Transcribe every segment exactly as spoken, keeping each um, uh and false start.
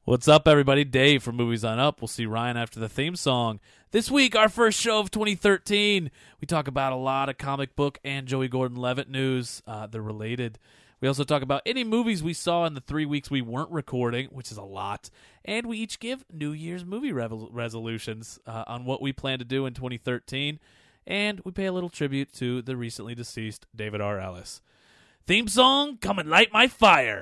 What's up, everybody? Dave from Movies on Up. We'll see Ryan after the theme song. This week, our first show of twenty thirteen. We talk about a lot of comic book and Joey Gordon-Levitt news. Uh, they're related. We also talk about any movies we saw in the three weeks we weren't recording, which is a lot. And we each give New Year's movie revel- resolutions uh, on what we plan to do in twenty thirteen. And we pay a little tribute to the recently deceased David R. Ellis. Theme song, Come and Light My Fire.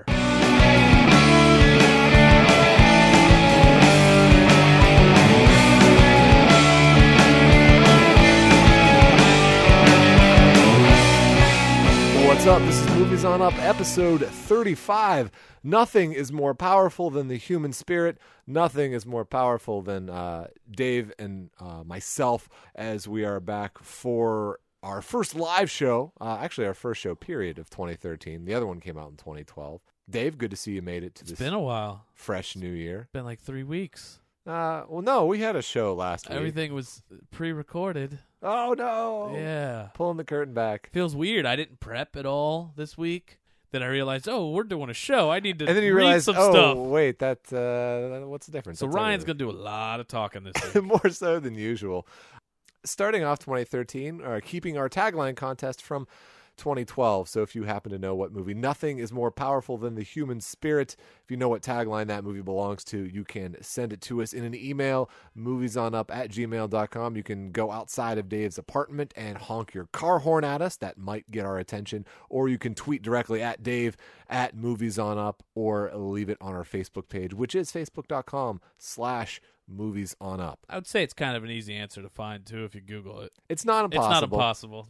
What's up? This is Movies on Up, episode thirty-five. Nothing is more powerful than the human spirit. Nothing is more powerful than uh, Dave and uh, myself as we are back for our first live show. Uh, actually, our first show, period, of twenty thirteen. The other one came out in twenty twelve. Dave, good to see you made it to It's this been a while. fresh new year. Been like three weeks. Uh, well, no, we had a show last week. Everything was pre-recorded. Oh, no. Yeah. Pulling the curtain back. Feels weird. I didn't prep at all this week. Then I realized, oh, we're doing a show. I need to And then you read realize, some oh, stuff. wait, that, uh, what's the difference? So That's Ryan's everything. going to do a lot of talking this week. More so than usual. Starting off twenty thirteen, uh, keeping our tagline contest from twenty twelve. So if you happen to know what movie Nothing is More Powerful Than the Human Spirit, if you know what tagline that movie belongs to, you can send it to us in an email, moviesonup at gmail dot com. You can go outside of Dave's apartment and honk your car horn at us. That might get our attention. Or you can tweet directly at Dave at moviesonup or leave it on our Facebook page, which is facebook.com slash Movies on Up. I would say it's kind of an easy answer to find, too, if you Google it. It's not impossible. It's not impossible,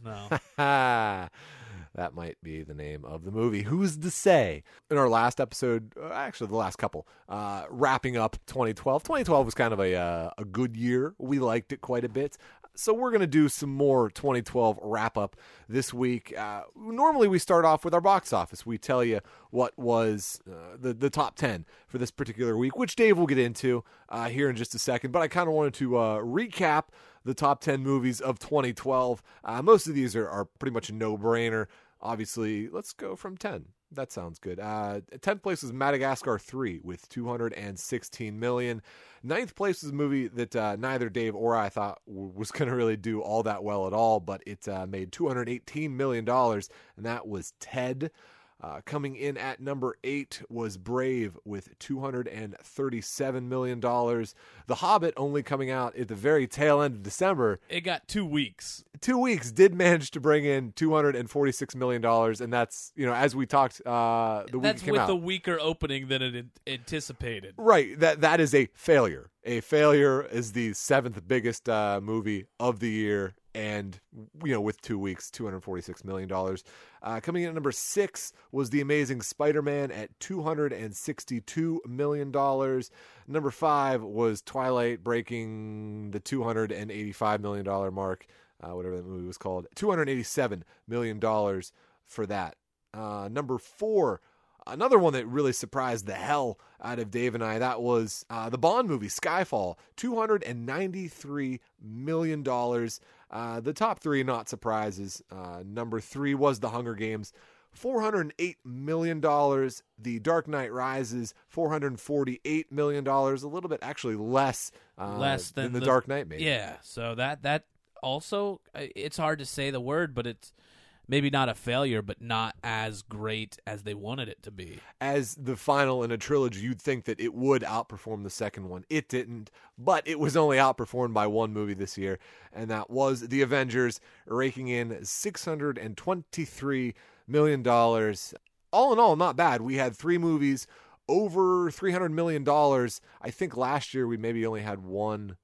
no. That might be the name of the movie. Who's to say? In our last episode, uh, actually the last couple, uh, wrapping up twenty twelve. twenty twelve was kind of a uh, a good year. We liked it quite a bit. So we're going to do some more twenty twelve wrap-up this week. Uh, normally we start off with our box office. We tell you what was uh, the, the top ten for this particular week, which Dave will get into uh, here in just a second. But I kind of wanted to uh, recap the top ten movies of twenty twelve. Uh, most of these are, are pretty much a no-brainer. Obviously, let's go from ten. That sounds good. Uh, tenth place was Madagascar three with two hundred sixteen million dollars. Ninth place was a movie that uh, neither Dave or I thought w- was going to really do all that well at all, but it uh, made two hundred eighteen million dollars, and that was Ted. Uh, coming in at number eight was Brave with two hundred thirty-seven million dollars. The Hobbit, only coming out at the very tail end of December. It got two weeks. Two weeks did manage to bring in two hundred forty-six million dollars, and that's, you know, as we talked uh, the week That's it came with out. a weaker opening than it an- anticipated. Right, that that is a failure. A failure is the seventh biggest uh, movie of the year, and, you know, with two weeks, two hundred forty-six million dollars. Uh, coming in at number six was The Amazing Spider-Man at two hundred sixty-two million dollars. Number five was Twilight, breaking the two hundred eighty-five million dollars mark, uh, whatever that movie was called. two hundred eighty-seven million dollars for that. Uh, number four, another one that really surprised the hell out of Dave and I, that was uh, the Bond movie, Skyfall, two hundred ninety-three million dollars. Uh, the top three, not surprises. Uh, number three was The Hunger Games, four hundred eight million dollars. The Dark Knight Rises, four hundred forty-eight million dollars. A little bit actually less, uh, Less than, than the, the Dark Knight made. Yeah, so that, that also, it's hard to say the word, but it's maybe not a failure, but not as great as they wanted it to be. As the final in a trilogy, you'd think that it would outperform the second one. It didn't, but it was only outperformed by one movie this year, and that was The Avengers, raking in six hundred twenty-three million dollars. All in all, not bad. We had three movies over three hundred million dollars. I think last year we maybe only had one,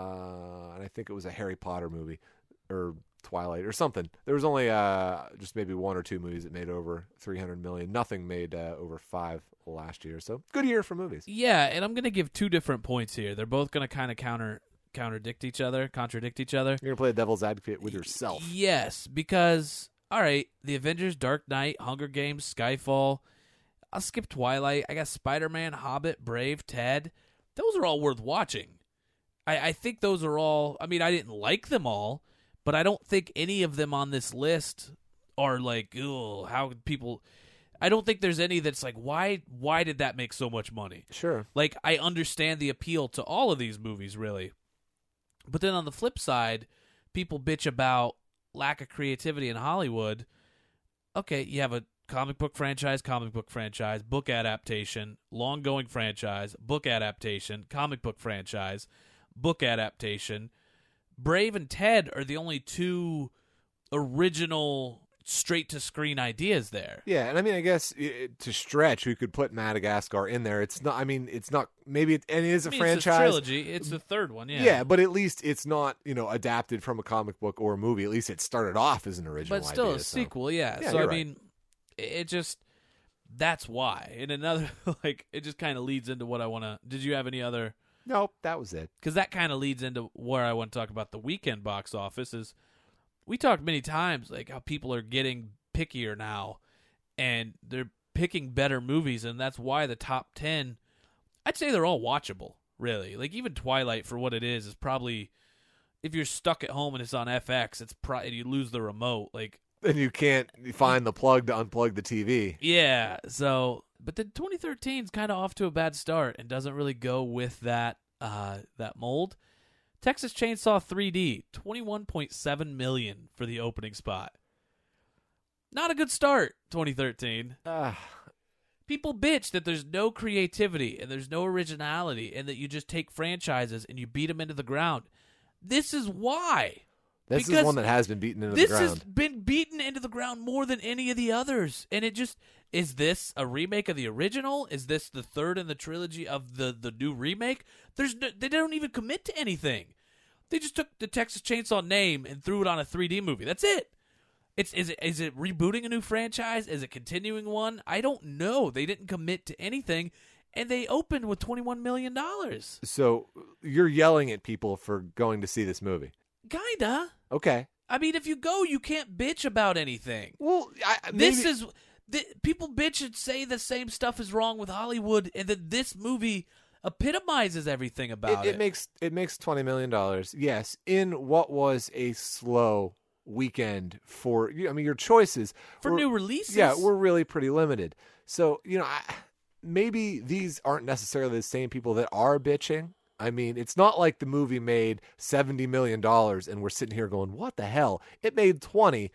uh, and I think it was a Harry Potter movie, or Twilight or something. There was only uh, just maybe one or two movies that made over three hundred million. Nothing made uh, over five last year. So good year for movies. Yeah, and I'm going to give two different points here. They're both going to kind of counter contradict each other, contradict each other. You're going to play the devil's advocate with yourself. Yes, because, all right, The Avengers, Dark Knight, Hunger Games, Skyfall. I'll skip Twilight. I got Spider-Man, Hobbit, Brave, Ted. Those are all worth watching. I, I think those are all, I mean, I didn't like them all, but I don't think any of them on this list are like, oh, how could people... I don't think there's any that's like, why why did that make so much money? Sure. Like, I understand the appeal to all of these movies, really. But then on the flip side, people bitch about lack of creativity in Hollywood. Okay, you have a comic book franchise, comic book franchise, book adaptation, long-going franchise, book adaptation, comic book franchise, book adaptation. Brave and Ted are the only two original straight-to-screen ideas there. Yeah, and I mean, I guess i- to stretch, we could put Madagascar in there. It's not. I mean, it's not. Maybe it, and it is a I mean, franchise. It's a trilogy. It's the third one, yeah. Yeah, but at least it's not, you know, adapted from a comic book or a movie. At least it started off as an original But still idea, a so. sequel, yeah. Yeah, so, I you're right. mean, it just, that's why. And another, like, it just kind of leads into what I want to, did you have any other, Nope, that was it. because that kind of leads into where I want to talk about the weekend box office is, we talked many times, like, how people are getting pickier now, and they're picking better movies, and that's why the top ten, I'd say they're all watchable, really. Like, even Twilight, for what it is, is probably, if you're stuck at home and it's on F X, it's pro- and you lose the remote, like, And you can't find the plug to unplug the T V. yeah, so, but then twenty thirteen is kind of off to a bad start and doesn't really go with that uh, that mold. Texas Chainsaw three D, twenty-one point seven million dollars for the opening spot. Not a good start, twenty thirteen. Ah, People bitch that there's no creativity and there's no originality and that you just take franchises and you beat them into the ground. This is why. this Because is one that has been beaten into This the ground. has been beaten into the ground more than any of the others. And it just, is this a remake of the original? Is this the third in the trilogy of the, the new remake? There's no, they don't even commit to anything. They just took the Texas Chainsaw name and threw it on a three D movie. That's it. It's is it is it rebooting a new franchise? Is it continuing one? I don't know. They didn't commit to anything, and they opened with twenty-one million dollars. So you're yelling at people for going to see this movie. Kinda. Okay. I mean, if you go, you can't bitch about anything. Well, I, maybe, This is th- people bitch and say the same stuff is wrong with Hollywood, and that this movie epitomizes everything about it, it. it makes it makes twenty million dollars. Yes, in what was a slow weekend for you. I mean, your choices for were- new releases. Yeah, we're really pretty limited. So you know, I, maybe these aren't necessarily the same people that are bitching. I mean, it's not like the movie made seventy million dollars and we're sitting here going, "What the hell?" It made twenty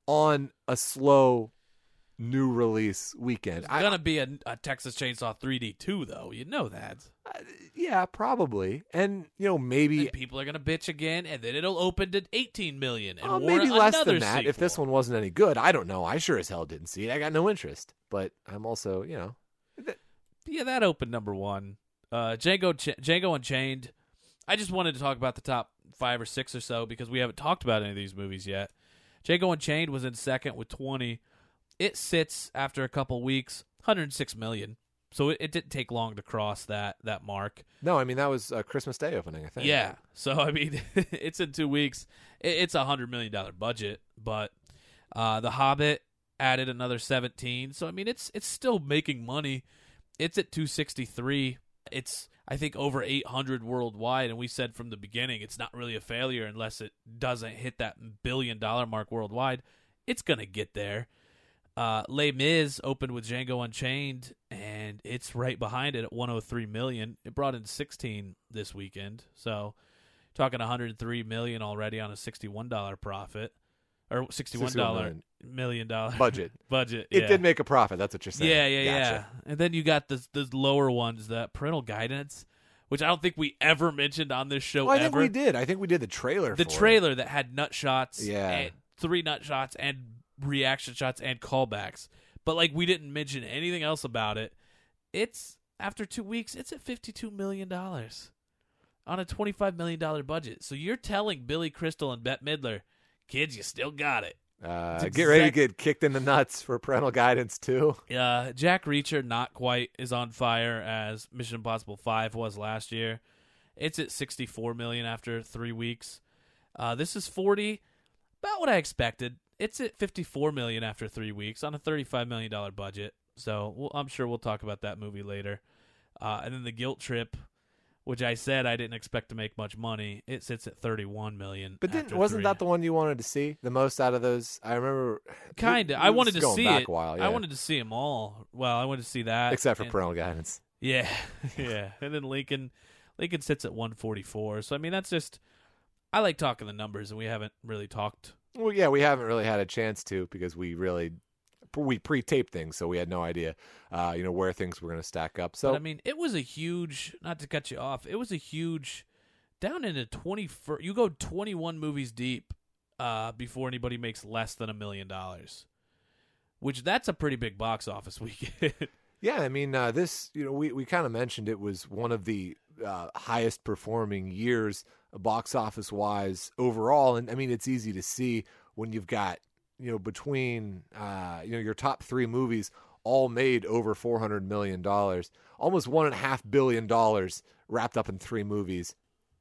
on a slow new release weekend. It's I- gonna be a, a Texas Chainsaw three D too, though. You know that. Uh, yeah, probably. And, you know, maybe And people are gonna bitch again, and then it'll open to eighteen million, and uh, warrant maybe less another than that if this sequel. one wasn't any good. I don't know. I sure as hell didn't see it. I got no interest. But I'm also, you know, Yeah, that opened number one. Uh, Django, Ch- Django Unchained. I just wanted to talk about the top five or six or so because we haven't talked about any of these movies yet. Django Unchained was in second with twenty. It sits after a couple weeks, one hundred six million. So it, it didn't take long to cross that that mark. no, I mean, that was uh, Christmas Day opening, I think. Yeah. So I mean, it's in two weeks. It, it's a hundred million dollar budget, but uh, The Hobbit added another seventeen. So I mean, it's it's still making money. It's at two sixty three. It's I think over eight hundred worldwide, and we said from the beginning it's not really a failure unless it doesn't hit that billion dollar mark worldwide. It's gonna get there. Uh, Les Mis opened with Django Unchained, and it's right behind it at one hundred three million. It brought in sixteen this weekend, so talking one hundred three million already on a sixty-one dollar profit or sixty-one dollar million dollar Budget. budget. It yeah. did make a profit. That's what you're saying. Yeah, yeah, Gotcha. yeah. And then you got the the lower ones, the parental guidance, which I don't think we ever mentioned on this show Well, I think ever. we did. I think we did the trailer the for it. trailer that had nut shots, Yeah. and three nut shots and reaction shots and callbacks, but like we didn't mention anything else about it. It's after two weeks, it's at fifty-two million dollars on a twenty-five million dollar budget. So you're telling Billy Crystal and Bette Midler, kids, you still got it. Uh, It's get ready to exact- get kicked in the nuts for parental guidance, too. Uh, Jack Reacher not quite as on fire as Mission Impossible five was last year. It's at sixty-four million dollars after three weeks. Uh, this is forty, about what I expected. It's at fifty-four million dollars after three weeks on a thirty-five million dollars budget. So we'll, I'm sure we'll talk about that movie later. Uh, and then The Guilt Trip which I said I didn't expect to make much money. It sits at thirty-one million. But didn't, wasn't three. that the one you wanted to see the most out of those? I remember. Kind of. it- I it was wanted to going see back it. A while, yeah. I wanted to see them all. Well, I wanted to see that. Except for and- parental guidance. Yeah, yeah. And then Lincoln, Lincoln sits at one forty-four. So I mean, that's just. I like talking the numbers, and we haven't really talked. Well, yeah, we haven't really had a chance to because we really we pre-taped things, so we had no idea, uh, you know, where things were going to stack up. So But I mean, it was a huge. Not to cut you off, it was a huge. Down into twenty. You go twenty-one movies deep uh, before anybody makes less than a million dollars, which that's a pretty big box office weekend. yeah, I mean, uh, this, you know, we we kind of mentioned it was one of the uh, highest performing years box office wise overall, and I mean, it's easy to see when you've got, you know, between uh, you know, your top three movies all made over four hundred million dollars, almost one and a half billion dollars wrapped up in three movies.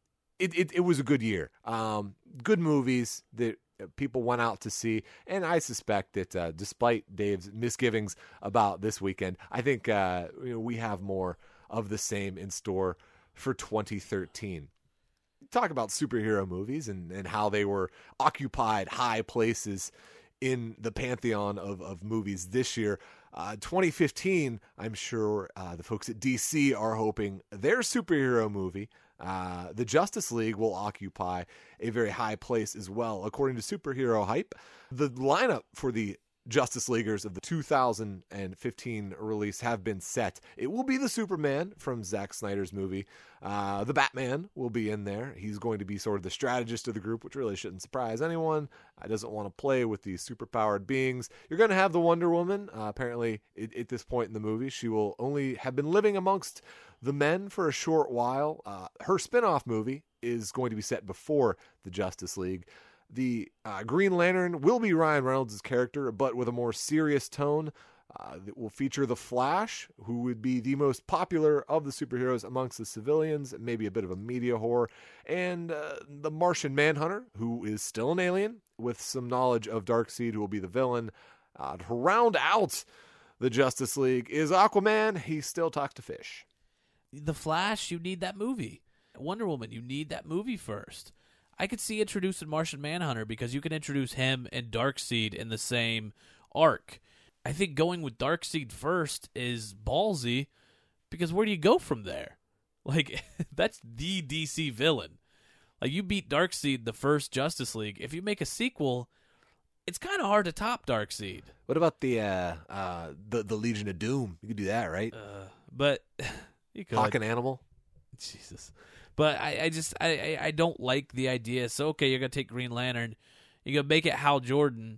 It it, it was a good year. Um, good movies that people went out to see, and I suspect that uh, despite Dave's misgivings about this weekend, I think uh, you know, we have more of the same in store for twenty thirteen. Talk about superhero movies and, and how they were occupied high places in the pantheon of, of movies this year. Uh, twenty fifteen, I'm sure uh, the folks at D C are hoping their superhero movie, uh, the Justice League, will occupy a very high place as well. According to Superhero Hype, the lineup for the Justice Leaguers of the two thousand fifteen release have been set. It will be the Superman from Zack Snyder's movie. Uh, the Batman will be in there. He's going to be sort of the strategist of the group, which really shouldn't surprise anyone. He doesn't want to play with these superpowered beings. You're going to have the Wonder Woman. Uh, apparently, it, at this point in the movie, she will only have been living amongst the men for a short while. Uh, her spinoff movie is going to be set before the Justice League. The uh, Green Lantern will be Ryan Reynolds' character, but with a more serious tone. Uh, that will feature the Flash, who would be the most popular of the superheroes amongst the civilians, maybe a bit of a media whore, and uh, the Martian Manhunter, who is still an alien with some knowledge of Darkseid, who will be the villain. Uh, to round out the Justice League is Aquaman. He still talks to fish. The Flash, you need that movie. Wonder Woman, you need that movie first. I could see introducing Martian Manhunter because you can introduce him and Darkseid in the same arc. I think going with Darkseid first is ballsy because where do you go from there? Like, that's the D C villain. Like, you beat Darkseid the first Justice League. If you make a sequel, it's kind of hard to top Darkseid. What about the uh, uh, the the Legion of Doom? You could do that, right? Uh, but you could. Hawk and Animal. Jesus. But I, I just I, I, I don't like the idea. So okay, you're gonna take Green Lantern, you're gonna make it Hal Jordan.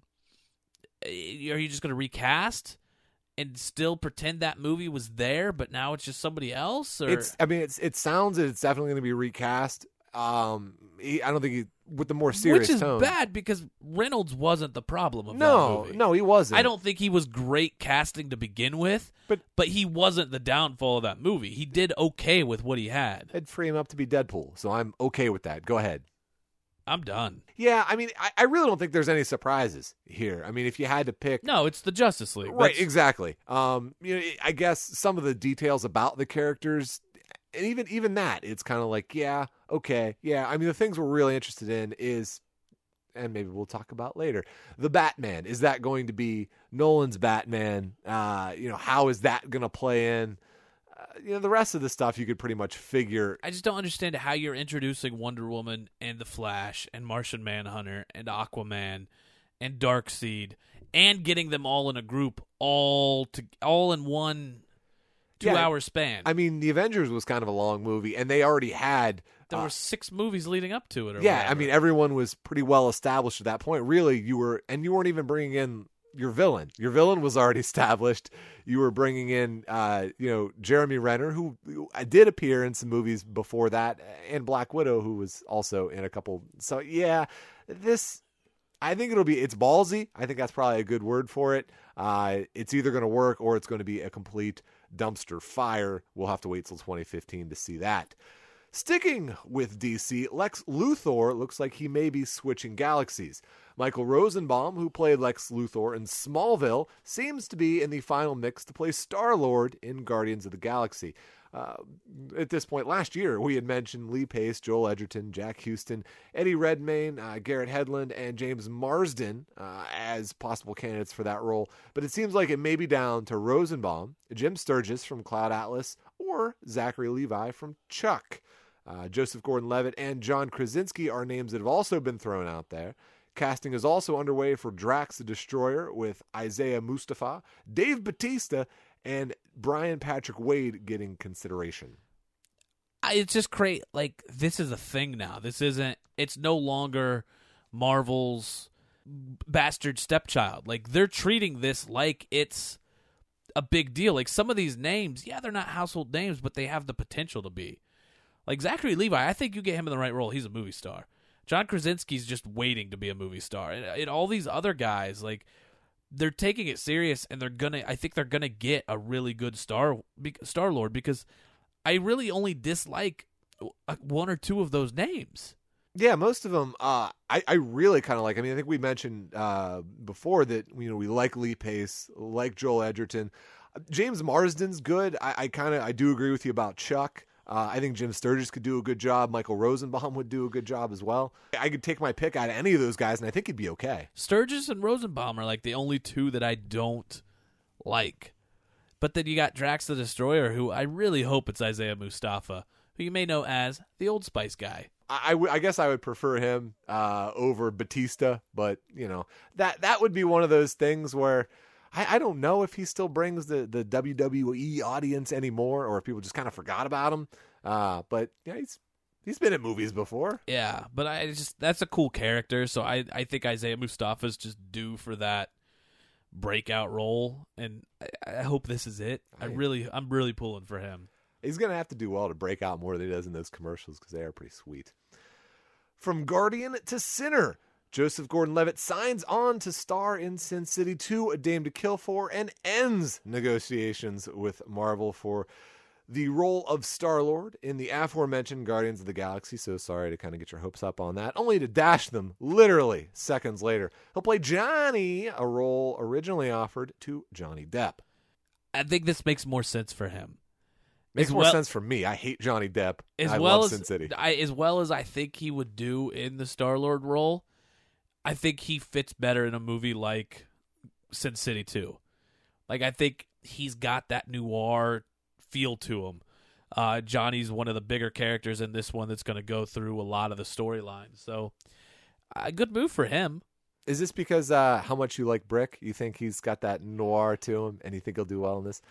Are you just gonna recast and still pretend that movie was there, but now it's just somebody else? Or It's I mean it's it sounds that it's definitely going to be recast. Um, he, I don't think he, with the more serious which is tone. bad because Reynolds wasn't the problem of that No, movie. no, he wasn't. I don't think he was great casting to begin with, But- but he wasn't the downfall of that movie. He did okay with what he had. I'd free him up to be Deadpool, so I'm okay with that. Go ahead. I'm done. Yeah, I mean, I, I really don't think there's any surprises here. I mean, if you had to pick, No, it's the Justice League. right? That's- Exactly. Um, you know, I guess some of the details about the characters, and even even that, it's kind of like, yeah, okay, yeah. I mean, the things we're really interested in is, and maybe we'll talk about later, the Batman. Is that going to be Nolan's Batman? Uh, you know, how is that going to play in? Uh, you know, the rest of the stuff you could pretty much figure. I just don't understand how you're introducing Wonder Woman and the Flash and Martian Manhunter and Aquaman and Darkseid and getting them all in a group all to all in one two Yeah, hour span. I mean, the Avengers was kind of a long movie, and they already had. there uh, were six movies leading up to it. Or yeah, whatever. I mean, everyone was pretty well established at that point. Really, you were, and you weren't even bringing in your villain. Your villain was already established. You were bringing in, uh, you know, Jeremy Renner, who did appear in some movies before that, and Black Widow, who was also in a couple. So yeah, this, I think it'll be, it's ballsy. I think that's probably a good word for it. Uh, it's either going to work or it's going to be a complete dumpster fire. We'll have to wait till twenty fifteen to see that. Sticking with D C, Lex Luthor looks like he may be switching galaxies. Michael Rosenbaum, who played Lex Luthor in Smallville, seems to be in the final mix to play Star-Lord in Guardians of the Galaxy. Uh, at this point last year, we had mentioned Lee Pace, Joel Edgerton, Jack Houston, Eddie Redmayne, uh, Garrett Hedlund, and James Marsden uh, as possible candidates for that role. But it seems like it may be down to Rosenbaum, Jim Sturgis from Cloud Atlas, or Zachary Levi from Chuck. Uh, Joseph Gordon-Levitt and John Krasinski are names that have also been thrown out there. Casting is also underway for Drax the Destroyer with Isaiah Mustafa, Dave Bautista, and Brian Patrick Wade getting consideration. I, it's just great. Like, this is a thing now. This isn't, it's no longer Marvel's bastard stepchild. Like, they're treating this like it's a big deal. Like, some of these names, yeah, they're not household names, but they have the potential to be. Like Zachary Levi, I think you get him in the right role, he's a movie star. John Krasinski's just waiting to be a movie star. And, and all these other guys, like, they're taking it serious, and they're gonna. I think they're gonna get a really good star Star Lord, because I really only dislike one or two of those names. Yeah, most of them, uh, I, I really kind of like. I mean, I think we mentioned uh, before that you know we like Lee Pace, like Joel Edgerton, James Marsden's good. I, I kind of I do agree with you about Chuck. Uh, I think Jim Sturgis could do a good job. Michael Rosenbaum would do a good job as well. I could take my pick out of any of those guys, and I think he'd be okay. Sturgis and Rosenbaum are like the only two that I don't like. But then you got Drax the Destroyer, who I really hope it's Isaiah Mustafa, who you may know as the Old Spice guy. I, I, w- I guess I would prefer him uh, over Batista, but you know that that would be one of those things where I, I don't know if he still brings the, the W W E audience anymore, or if people just kind of forgot about him. Uh, but yeah, he's he's been in movies before. Yeah, but I just that's a cool character, so I, I think Isaiah Mustafa's just due for that breakout role, and I, I hope this is it. I really I'm really pulling for him. He's gonna have to do well to break out more than he does in those commercials, because they are pretty sweet. From Guardian to Sinner, Joseph Gordon-Levitt signs on to star in Sin City two, A Dame to Kill For, and ends negotiations with Marvel for the role of Star-Lord in the aforementioned Guardians of the Galaxy. So sorry to kind of get your hopes up on that, only to dash them literally seconds later. He'll play Johnny, a role originally offered to Johnny Depp. I think this makes more sense for him. Makes As more well- sense for me. I hate Johnny Depp. As I well love as Sin City. I, as well as I think he would do in the Star-Lord role, I think he fits better in a movie like Sin City two. Like, I think he's got that noir feel to him. Uh, Johnny's one of the bigger characters in this one that's going to go through a lot of the storylines. So, a good move for him. Is this because uh, how much you like Brick? You think he's got that noir to him, and you think he'll do well in this?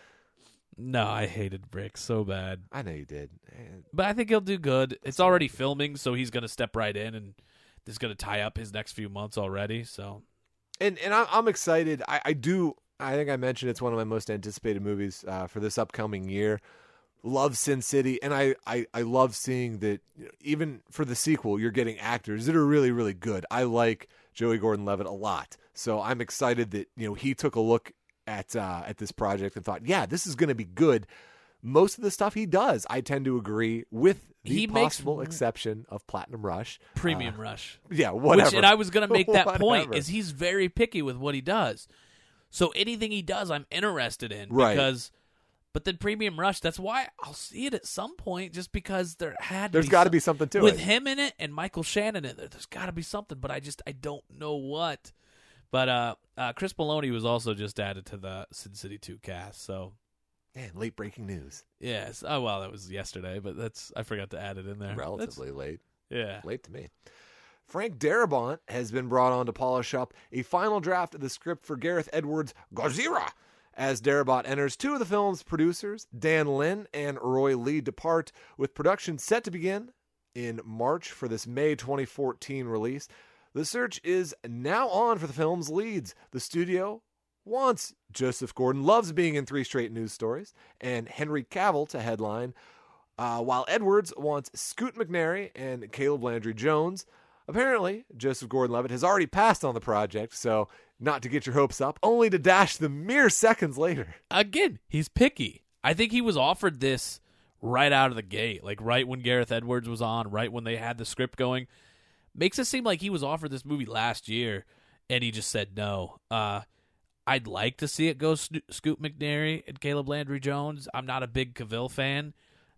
No, I hated Brick so bad. I know you did. But I think he'll do good. It's already filming, so he's going to step right in, and this is going to tie up his next few months already. So, And and I'm, I'm excited. I, I do. I think I mentioned it's one of my most anticipated movies uh, for this upcoming year. Love Sin City, and I, I, I love seeing that you know, even for the sequel, you're getting actors that are really, really good. I like Joey Gordon-Levitt a lot, so I'm excited that you know he took a look at uh, at this project and thought, yeah, this is going to be good. Most of the stuff he does, I tend to agree with, the He makes- possible exception of Platinum Rush, Premium Uh, Rush. yeah, whatever. Which, and I was going to make that point, Whatever. is he's very picky with what he does. So anything he does, I'm interested in. Right. Because, but then Premium Rush, that's why I'll see it at some point, just because there had to There's be got to some- be something to with it. him in it and Michael Shannon in it. There's got to be something, but I just I don't know what. But uh, uh, Chris Maloney was also just added to the Sin City two cast. So Man, late breaking news. yes, oh well, that was yesterday, but that's I forgot to add it in there. Relatively late. That's, yeah. Late to me. Frank Darabont has been brought on to polish up a final draft of the script for Gareth Edwards' Godzilla. As Darabont enters, two of the film's producers, Dan Lin and Roy Lee, depart, with production set to begin in March for this May twenty fourteen release. The search is now on for the film's leads. The studio wants Joseph Gordon, loves being in three straight news stories, and Henry Cavill to headline, uh, while Edwards wants Scoot McNairy and Caleb Landry Jones. Apparently, Joseph Gordon-Levitt has already passed on the project, so not to get your hopes up, only to dash them mere seconds later. Again, he's picky. I think he was offered this right out of the gate, like right when Gareth Edwards was on, right when they had the script going. Makes it seem like he was offered this movie last year, and he just said no. Uh, I'd like to see it go Sno- Scoot McNairy and Caleb Landry Jones. I'm not a big Cavill fan,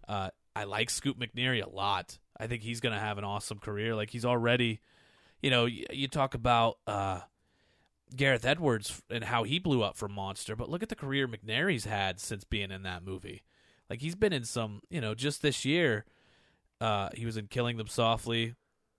Uh, I like Scoot McNairy a lot. I think he's going to have an awesome career. Like, he's already, you know, you, you talk about uh, Gareth Edwards and how he blew up from Monster, but look at the career McNairy's had since being in that movie. Like, he's been in some, you know, just this year, uh, he was in Killing Them Softly,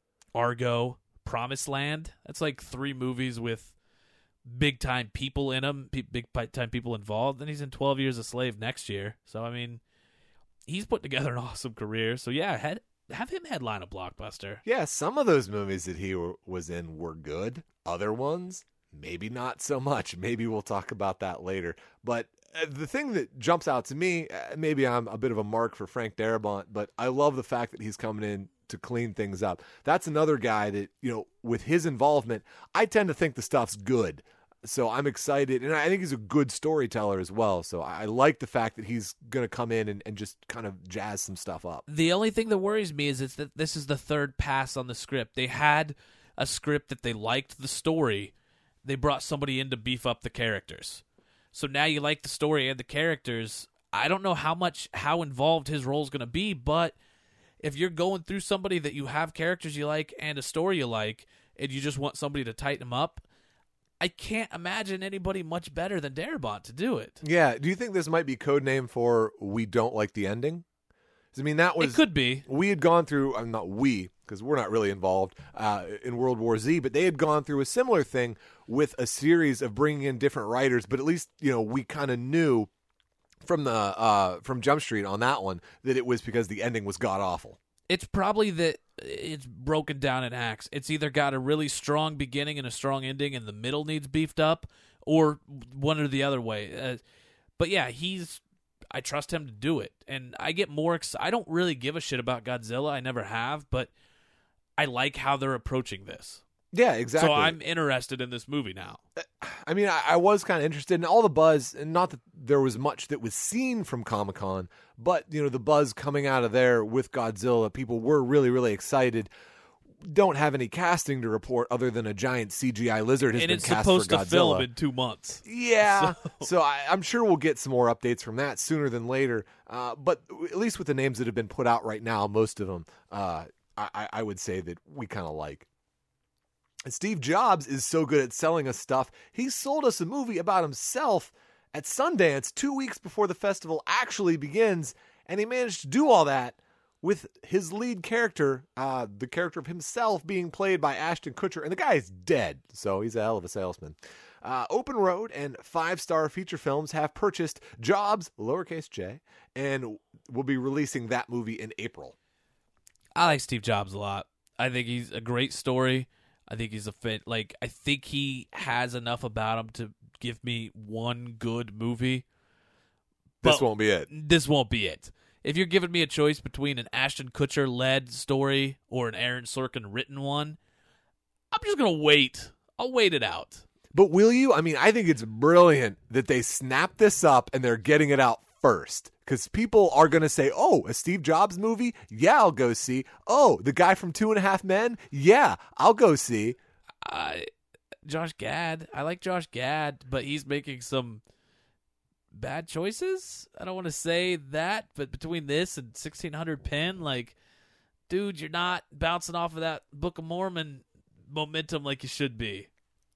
Argo, Promised Land. That's like three movies with big-time people in them, pe- big-time people involved. Then he's in twelve Years a Slave next year. So, I mean, he's put together an awesome career. So, yeah, head, have him headline a blockbuster. Yeah, some of those movies that he w- was in were good. Other ones, maybe not so much. Maybe we'll talk about that later. But uh, the thing that jumps out to me, uh, maybe I'm a bit of a mark for Frank Darabont, but I love the fact that he's coming in to clean things up. That's another guy that, you know, with his involvement, I tend to think the stuff's good. So I'm excited, and I think he's a good storyteller as well. So I like the fact that he's going to come in and, and just kind of jazz some stuff up. The only thing that worries me is it's that this is the third pass on the script. They had a script that they liked the story. They brought somebody in to beef up the characters. So now you like the story and the characters. I don't know how much, how involved his role is going to be, but if you're going through somebody that you have characters you like and a story you like, and you just want somebody to tighten them up, I can't imagine anybody much better than Darabont to do it. Yeah. Do you think this might be code name for we don't like the ending? I mean, that was... It could be. We had gone through... I'm not we, because we're not really involved uh, in World War Z, but they had gone through a similar thing with a series of bringing in different writers, but at least, you know, we kind of knew from the uh, from Jump Street on that one that it was because the ending was god-awful. It's probably that it's broken down in acts. It's either got a really strong beginning and a strong ending, and the middle needs beefed up, or one or the other way. Uh, but yeah, he's. I trust him to do it, and I get more. Ex- I don't really give a shit about Godzilla. I never have, but I like how they're approaching this. Yeah, exactly. So I'm interested in this movie now. I mean, I, I was kind of interested in all the buzz, and not that there was much that was seen from Comic-Con, but, you know, the buzz coming out of there with Godzilla, people were really, really excited. Don't have any casting to report other than a giant C G I lizard has and been it's cast for Godzilla. supposed to film in two months. Yeah, so, so I, I'm sure we'll get some more updates from that sooner than later. Uh, but at least with the names that have been put out right now, most of them, uh, I, I would say that we kind of like. Steve Jobs is so good at selling us stuff, he sold us a movie about himself at Sundance two weeks before the festival actually begins, and he managed to do all that with his lead character, uh, the character of himself, being played by Ashton Kutcher, and the guy is dead, so he's a hell of a salesman. Uh, Open Road and Five Star Feature Films have purchased Jobs, lowercase j, and will be releasing that movie in April. I like Steve Jobs a lot. I think he's a great story. I think he's a fit. Like, I think he has enough about him to give me one good movie. This won't be it. This won't be it. If you're giving me a choice between an Ashton Kutcher-led story or an Aaron Sorkin written one, I'm just going to wait. I'll wait it out. But will you? I mean, I think it's brilliant that they snap this up and they're getting it out first. Because people are going to say, oh, a Steve Jobs movie? Yeah, I'll go see. Oh, the guy from Two and a Half Men? Yeah, I'll go see. Uh, Josh Gad. I like Josh Gad, but he's making some bad choices. I don't want to say that, but between this and sixteen hundred Penn, like, dude, you're not bouncing off of that Book of Mormon momentum like you should be.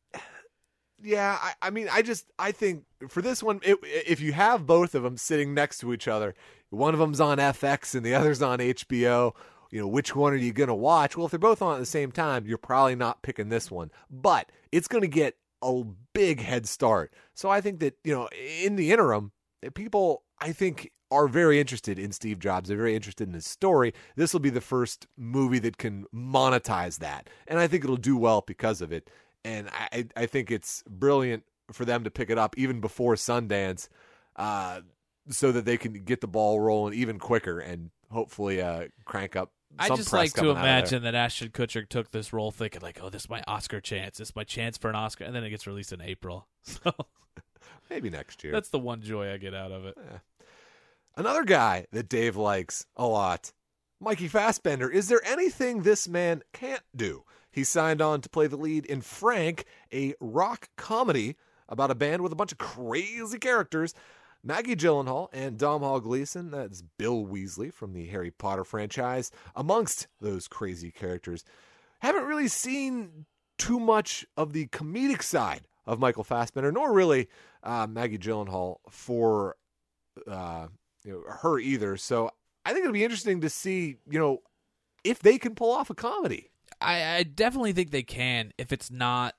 Yeah, I, I mean, I just, I think for this one, it, if you have both of them sitting next to each other, one of them's on F X and the other's on H B O, you know, which one are you going to watch? Well, if they're both on at the same time, you're probably not picking this one, but it's going to get a big head start. So I think that, you know, in the interim, people, I think, are very interested in Steve Jobs. They're very interested in his story. This will be the first movie that can monetize that. And I think it'll do well because of it. And I, I think it's brilliant for them to pick it up even before Sundance, uh, so that they can get the ball rolling even quicker and hopefully uh, crank up some I just press like to coming out of imagine that Ashton Kutcher took this role thinking like, oh, this is my Oscar chance. This is my chance for an Oscar. And then it gets released in April. So maybe next year. That's the one joy I get out of it. Yeah. Another guy that Dave likes a lot, Mikey Fassbender. Is there anything this man can't do? He signed on to play the lead in Frank, a rock comedy about a band with a bunch of crazy characters. Maggie Gyllenhaal and Domhnall Gleeson, that's Bill Weasley from the Harry Potter franchise, amongst those crazy characters. Haven't really seen too much of the comedic side of Michael Fassbender, nor really uh, Maggie Gyllenhaal for uh, you know, her either. So I think it'll be interesting to see, you know, if they can pull off a comedy. I, I definitely think they can. If it's not,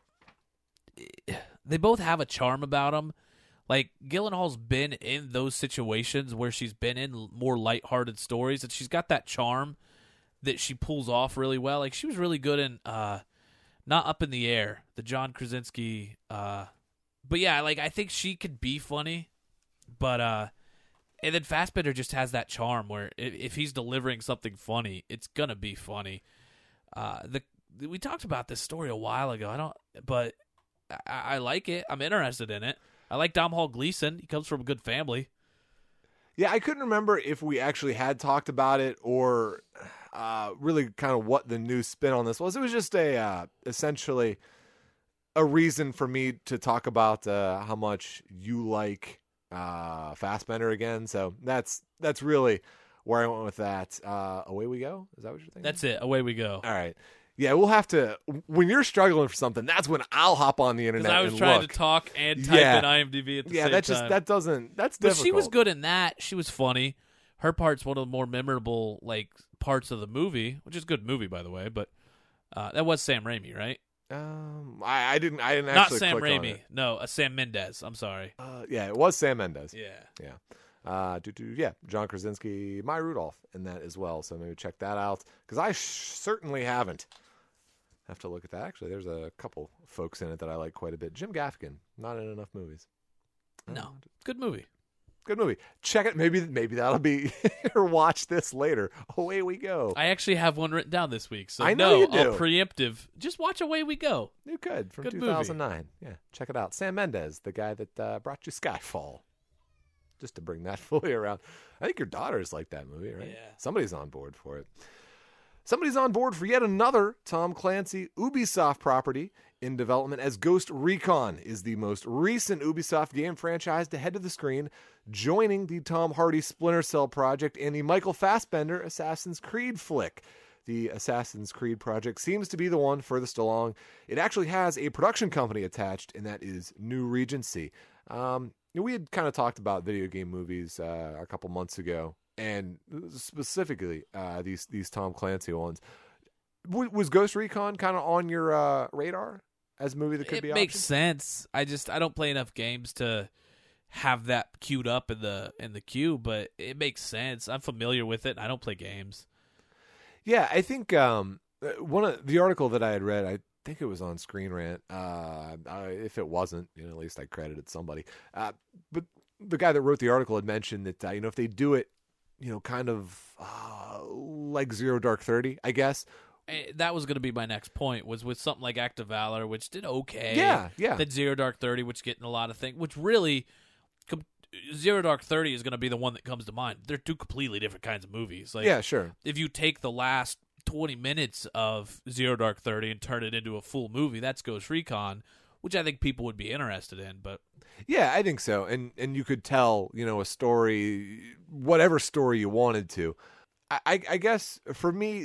they both have a charm about them. Like, Gyllenhaal's been in those situations where she's been in more lighthearted stories, and she's got that charm that she pulls off really well. Like, she was really good in uh, Not Up in the Air, the John Krasinski. Uh, but yeah, like, I think she could be funny, but uh, and then Fassbender just has that charm where if, if he's delivering something funny, it's gonna be funny. Uh, the we talked about this story a while ago. I don't, but I, I like it. I'm interested in it. I like Domhnall Gleeson. He comes from a good family. Yeah, I couldn't remember if we actually had talked about it or uh, really kind of what the new spin on this was. It was just a uh, essentially a reason for me to talk about uh, how much you like uh, Fassbender again. So that's that's really where I went with that. Uh, away we go. Is that what you're thinking? That's it. Away we go. All right. Yeah, we'll have to. When you're struggling for something, that's when I'll hop on the internet. Because I was and trying look. to talk and type Yeah. in IMDb at the Yeah, same that just time. that doesn't. That's But difficult. she was good in that. She was funny. Her part's one of the more memorable like parts of the movie, which is a good movie by the way. But uh, that was Sam Raimi, right? Um, I, I didn't. I didn't Not actually Sam click on Raimi. it. No, uh, Sam Mendes. I'm sorry. Uh, yeah, it was Sam Mendes. Yeah. Yeah. Uh, do, do, yeah, John Krasinski, Maya Rudolph in that as well. So maybe check that out because I sh- certainly haven't. Have to look at that. Actually, there's a couple folks in it that I like quite a bit. Jim Gaffigan, not in enough movies. No, Uh, good movie. good movie. Check it. Maybe maybe that'll be or watch this later. Away we go. I actually have one written down this week, so I know no, you do. I'll preemptive. Just watch Away We Go. You could from Good two movie. thousand nine. Yeah, check it out. Sam Mendes, the guy that uh, brought you Skyfall. Just to bring that fully around. I think your daughters like that movie, right? Yeah. Somebody's on board for it. Somebody's on board for yet another Tom Clancy Ubisoft property in development, as Ghost Recon is the most recent Ubisoft game franchise to head to the screen, joining the Tom Hardy Splinter Cell project and the Michael Fassbender Assassin's Creed flick. The Assassin's Creed project seems to be the one furthest along. It actually has a production company attached, and that is New Regency. Um, we had kind of talked about video game movies uh, a couple months ago, and specifically uh, these these Tom Clancy ones. W- was Ghost Recon kind of on your uh, radar as a movie that could It be makes optioned? sense. I just I don't play enough games to have that queued up in the in the queue, but it makes sense. I'm familiar with it. And I don't play games. Yeah, I think um, one of the article that I had read, I think it was on Screen Rant. Uh, uh, if it wasn't, you know, at least I credited somebody. Uh, but the guy that wrote the article had mentioned that uh, you know, if they do it, you know, kind of uh, like Zero Dark Thirty, I guess. Eh, That was going to be my next point. Was with something like Act of Valor, which did okay. Yeah, yeah. Then Zero Dark Thirty, which getting a lot of things. Which really, com- Zero Dark Thirty is going to be the one that comes to mind. They're two completely different kinds of movies. Like, yeah, sure. if you take the last twenty minutes of Zero Dark Thirty and turn it into a full movie, that's Ghost Recon, which I think people would be interested in. But Yeah, I think so. And and you could tell, you know, a story, whatever story you wanted to. I, I, I guess for me,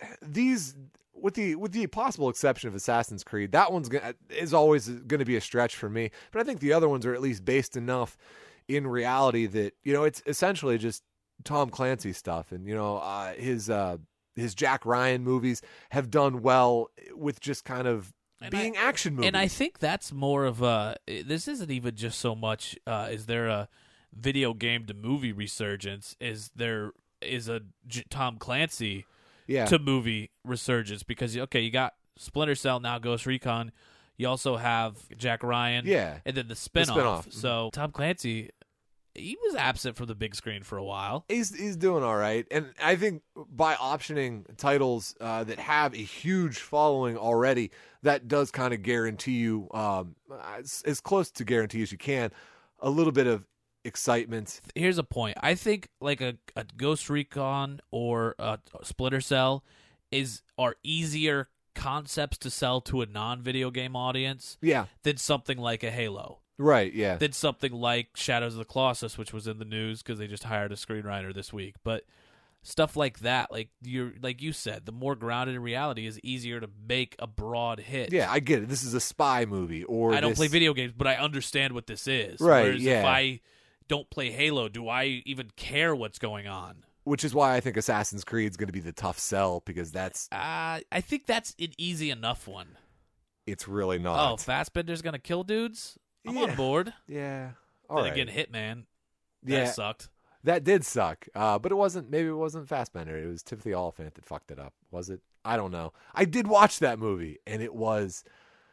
these with the with the possible exception of Assassin's Creed, that one's gonna, is always going to be a stretch for me. But I think the other ones are at least based enough in reality that, you know, it's essentially just Tom Clancy stuff, and you know, uh, his uh, his Jack Ryan movies have done well with just kind of And being I- action movies. And I think that's more of a. This isn't even just so much. Uh, is there a video game to movie resurgence? Is there is a J- Tom Clancy yeah, to movie resurgence? Because okay, you got Splinter Cell now, Ghost Recon. You also have Jack Ryan. yeah. And then the spinoff. spin-off. Mhm. So Tom Clancy, he was absent from the big screen for a while. He's he's doing all right, and I think by optioning titles uh, that have a huge following already, that does kind of guarantee you, um, as, as close to guarantee as you can, a little bit of excitement. Here's a point. I think like a, a Ghost Recon or a Splinter Cell is are easier concepts to sell to a non-video game audience Yeah, than something like a Halo. Right, yeah. than something like Shadows of the Colossus, which was in the news because they just hired a screenwriter this week. But stuff like that, like you're like you said, the more grounded in reality is easier to make a broad hit. Yeah, I get it. This is a spy movie, or I don't this... play video games, but I understand what this is. Right, Whereas yeah. if I don't play Halo, do I even care what's going on? Which is why I think Assassin's Creed is going to be the tough sell, because that's... Uh, I think that's an easy enough one. It's really Oh, not. Fassbender's going to kill dudes? I'm Yeah. on board. Yeah. All Then right. again, Hitman. That Yeah. sucked. That did suck, uh, but it wasn't. Maybe it wasn't Fassbender. It was Timothy Olyphant that fucked it up. Was it? I don't know. I did watch that movie, and it was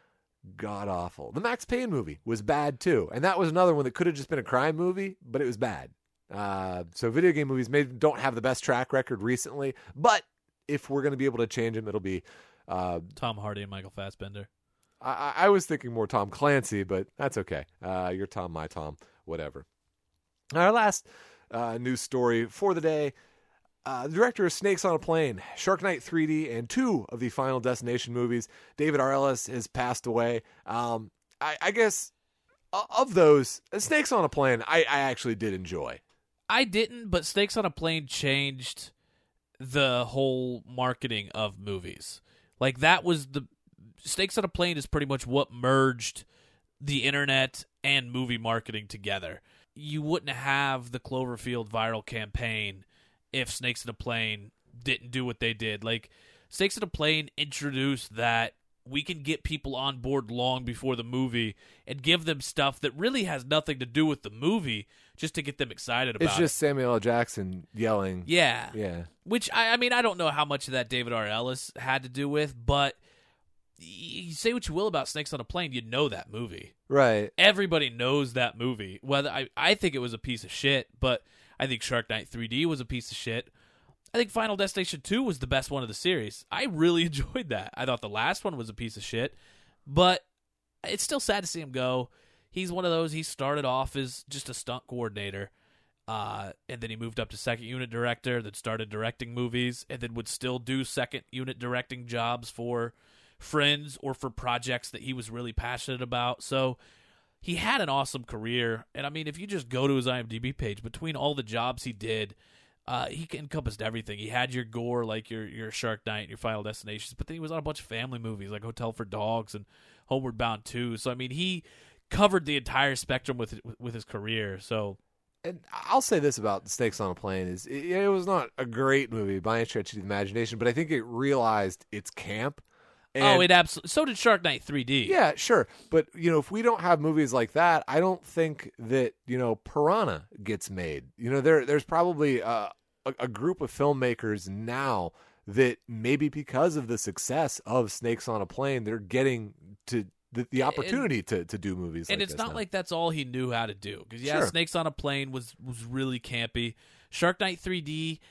god awful. The Max Payne movie was bad too, and that was another one that could have just been a crime movie, but it was bad. Uh, so video game movies maybe don't have the best track record recently, but if we're going to be able to change them, it'll be. Uh, Tom Hardy and Michael Fassbender. I, I was thinking more Tom Clancy, but that's okay. Uh, you're Tom, my Tom, whatever. Our last uh, news story for the day. Uh, the director of Snakes on a Plane, Shark Night three D, and two of the Final Destination movies, David R. Ellis, has passed away. Um, I, I guess of those, Snakes on a Plane, I, I actually did enjoy. I didn't, but Snakes on a Plane changed the whole marketing of movies. Like, that was the... Snakes on a Plane is pretty much what merged the internet and movie marketing together. You wouldn't have the Cloverfield viral campaign if Snakes on a Plane didn't do what they did. Like, Snakes on a Plane introduced that we can get people on board long before the movie and give them stuff that really has nothing to do with the movie just to get them excited about it. It's just Samuel L. Jackson yelling. Yeah. Yeah. Which, I, I mean, I don't know how much of that David R. Ellis had to do with, but you say what you will about Snakes on a Plane, you know that movie. Right. Everybody knows that movie. Whether I, I think it was a piece of shit, but I think Shark Night three D was a piece of shit. I think Final Destination two was the best one of the series. I really enjoyed that. I thought the last one was a piece of shit, but it's still sad to see him go. He's one of those, he started off as just a stunt coordinator, uh, and then he moved up to second unit director, then started directing movies, and then would still do second unit directing jobs for friends or for projects that he was really passionate about. So he had an awesome career. And I mean, if you just go to his IMDb page, between all the jobs he did, uh, he encompassed everything. He had your gore, like your, your Shark Night, your Final Destinations, but then he was on a bunch of family movies like Hotel for Dogs and Homeward Bound two. So, I mean, he covered the entire spectrum with, with his career. So, And I'll say this about Snakes on a Plane is it, it was not a great movie by any stretch of the imagination, but I think it realized its camp. And, oh, it absolutely. So did Shark Night three D. Yeah, sure. But, you know, if we don't have movies like that, I don't think that, you know, Piranha gets made. You know, there there's probably uh, a, a group of filmmakers now that maybe because of the success of Snakes on a Plane, they're getting to the, the opportunity and, to, to do movies like and it's this not now. like that's all he knew how to do. Because, yeah, Sure. Snakes on a Plane was, was really campy. Shark Night three D,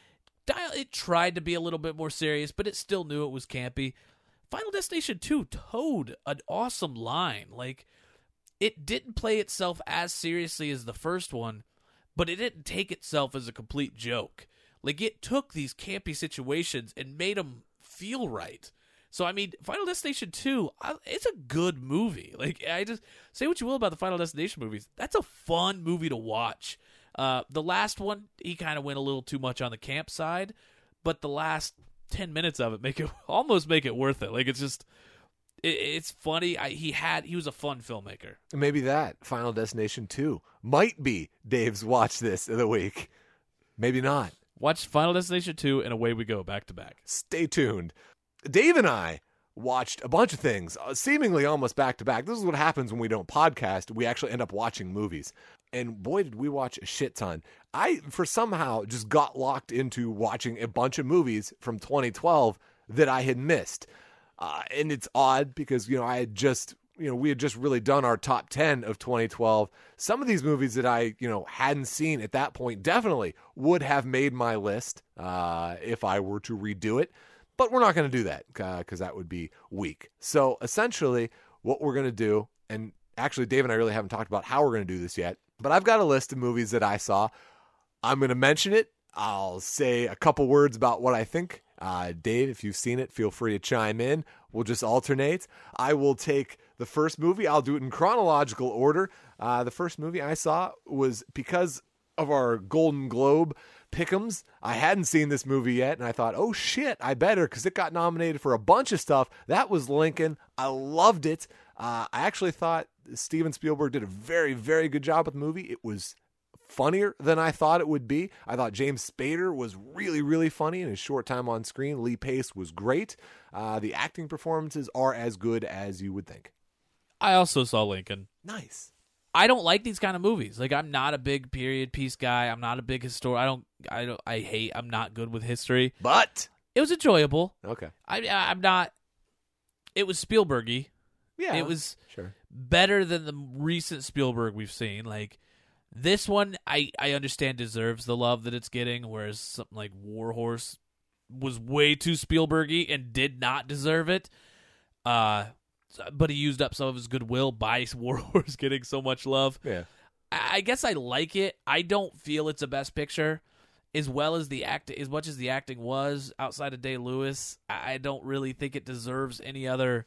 it tried to be a little bit more serious, but it still knew it was campy. Final Destination two towed an awesome line. Like, it didn't play itself as seriously as the first one, but it didn't take itself as a complete joke. Like, it took these campy situations and made them feel right. So, I mean, Final Destination two, I, it's a good movie. Like, I just, say what you will about the Final Destination movies, that's a fun movie to watch. Uh, the last one, he kind of went a little too much on the camp side, but the last ten minutes of it make it almost make it worth it. Like, it's just it, it's funny. I, he had he was a fun filmmaker. Maybe that Final Destination two might be Dave's watch this of the week. Maybe not. Watch Final Destination two and away we go, back to back. Stay tuned. Dave and I watched a bunch of things, uh, seemingly almost back to back. This is what happens when we don't podcast. We actually end up watching movies. And boy, did we watch a shit ton. I, for somehow, just got locked into watching a bunch of movies from twenty twelve that I had missed. Uh, and it's odd because, you know, I had just, you know, we had just really done our top ten of twenty twelve. Some of these movies that I, you know, hadn't seen at that point definitely would have made my list uh, if I were to redo it. But we're not going to do that because uh, that would be weak. So essentially what we're going to do, and actually Dave and I really haven't talked about how we're going to do this yet, but I've got a list of movies that I saw. I'm going to mention it. I'll say a couple words about what I think. Uh, Dave, if you've seen it, feel free to chime in. We'll just alternate. I will take the first movie. I'll do it in chronological order. Uh, the first movie I saw was because of our Golden Globe pick'ems. I hadn't seen this movie yet, and I thought, oh shit, I better, because it got nominated for a bunch of stuff. That was Lincoln. I loved it. Uh, I actually thought Steven Spielberg did a very, very good job with the movie. It was funnier than I thought it would be. I thought James Spader was really, really funny in his short time on screen. Lee Pace was great. Uh, the acting performances are as good as you would think. I also saw Lincoln. Nice. I don't like these kind of movies. Like, I'm not a big period piece guy. I'm not a big historian. I don't. I don't. I hate. I'm not good with history. But it was enjoyable. Okay. I. I'm not. It was Spielbergy. Yeah. It was sure better than the recent Spielberg we've seen. Like, this one, I I understand deserves the love that it's getting, whereas something like War Horse was way too Spielbergy and did not deserve it. Uh. But he used up some of his goodwill by War Horse getting so much love. Yeah, I guess I like it. I don't feel it's a best picture, as well as the act. As much as the acting was outside of Day-Lewis, I don't really think it deserves any other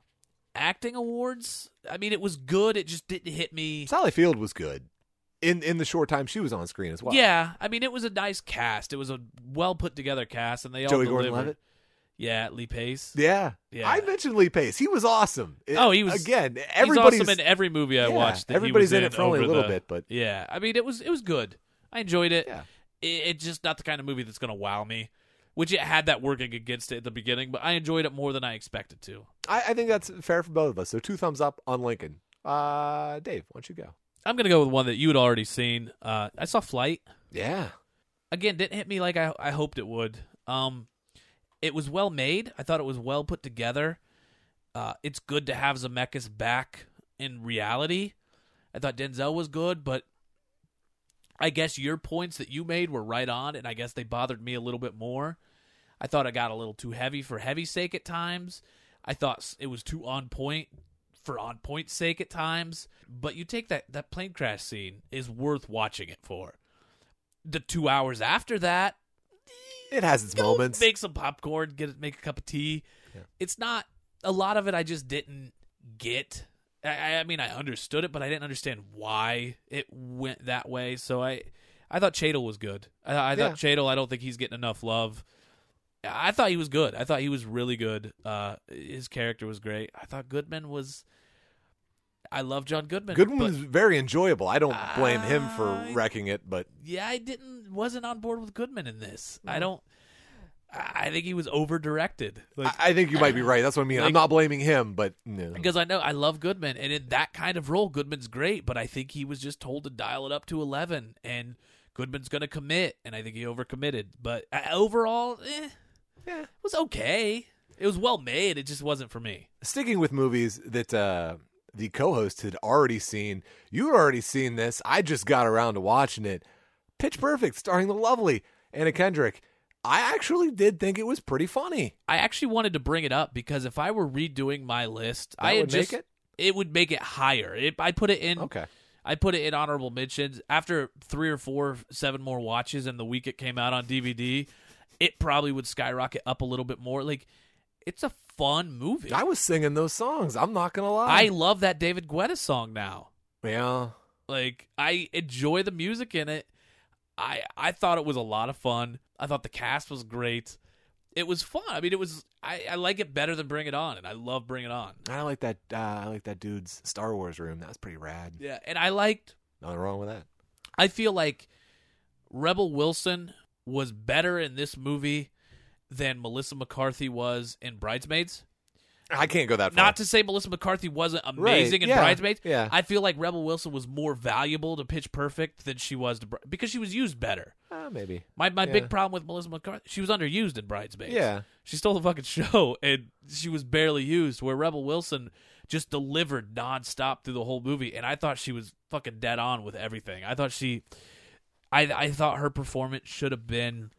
acting awards. I mean, it was good. It just didn't hit me. Sally Field was good in in the short time she was on screen as well. Yeah, I mean, it was a nice cast. It was a well put together cast, and they all Joey delivered. Gordon-Levitt. Yeah, Lee Pace. Yeah. Yeah. I mentioned Lee Pace. He was awesome. It- Oh, he was again. He's Everybody's awesome in every movie I yeah, watched. That everybody's he was in it for only a over little the- bit, but yeah, I mean, it was it was good. I enjoyed it. yeah. It, it's just not the kind of movie that's going to wow me, which it had that working against it at the beginning. But I enjoyed it more than I expected to. I, I think that's fair for both of us. So two thumbs up on Lincoln. Uh, Dave, why don't you go? I'm going to go with one that you had already seen. Uh, I saw Flight. Yeah. Again, didn't hit me like I I hoped it would. Um, it was well made. I thought it was well put together. Uh, it's good to have Zemeckis back in reality. I thought Denzel was good, but I guess your points that you made were right on, and I guess they bothered me a little bit more. I thought it got a little too heavy for heavy's sake at times. I thought it was too on point for on point's sake at times. But you take that, that plane crash scene is worth watching it for. The two hours after that, It has its go moments. Make some popcorn, get make a cup of tea. Yeah. It's not a lot of it. I just didn't get. I, I mean, I understood it, but I didn't understand why it went that way. So I, I thought Cheadle was good. I, I Yeah. thought Cheadle. I don't think he's getting enough love. I thought he was good. I thought he was really good. Uh, his character was great. I thought Goodman was. I love John Goodman. Goodman but was very enjoyable. I don't blame him for I- wrecking it, but yeah, I didn't wasn't on board with Goodman in this. I Mhm. don't. I I think he was over directed. Like, I, I think you might be right. That's what I mean. I'm Like- not blaming him, but no. because I know I love Goodman, and in that kind of role, Goodman's great. But I think he was just told to dial it up to eleven, and Goodman's going to commit, and I think he overcommitted. But uh, overall, eh, Yeah. it was okay. It was well made. It just wasn't for me. Sticking with movies that uh, the co-host had already seen, you had already seen this. I just got around to watching it. Pitch Perfect, starring the lovely Anna Kendrick. I actually did think it was pretty funny. I actually wanted to bring it up because if I were redoing my list, That I had would just make it? it would make it higher. It, I put it in. Okay. I put it in honorable mentions. After three or four, seven more watches, and the week it came out on D V D, it probably would skyrocket up a little bit more. Like, it's a fun movie. I was singing those songs. I'm not going to lie. I love that David Guetta song now. Yeah. Like, I enjoy the music in it. I I thought it was a lot of fun. I thought the cast was great. It was fun. I mean, it was. I, I like it better than Bring It On, and I love Bring It On. I like that. Uh, I like that dude's Star Wars room. That was pretty rad. Yeah, and I liked. Nothing wrong with that. I feel like Rebel Wilson was better in this movie than Melissa McCarthy was in Bridesmaids. I can't go that far. Not to say Melissa McCarthy wasn't amazing Right, in yeah, Bridesmaids. yeah. I feel like Rebel Wilson was more valuable to Pitch Perfect than she was to Bri- because she was used better. Uh, maybe. My my Yeah. big problem with Melissa McCarthy, she was underused in Bridesmaids. Yeah. She stole the fucking show, and she was barely used, where Rebel Wilson just delivered nonstop through the whole movie, and I thought she was fucking dead on with everything. I thought she... I I thought her performance should have been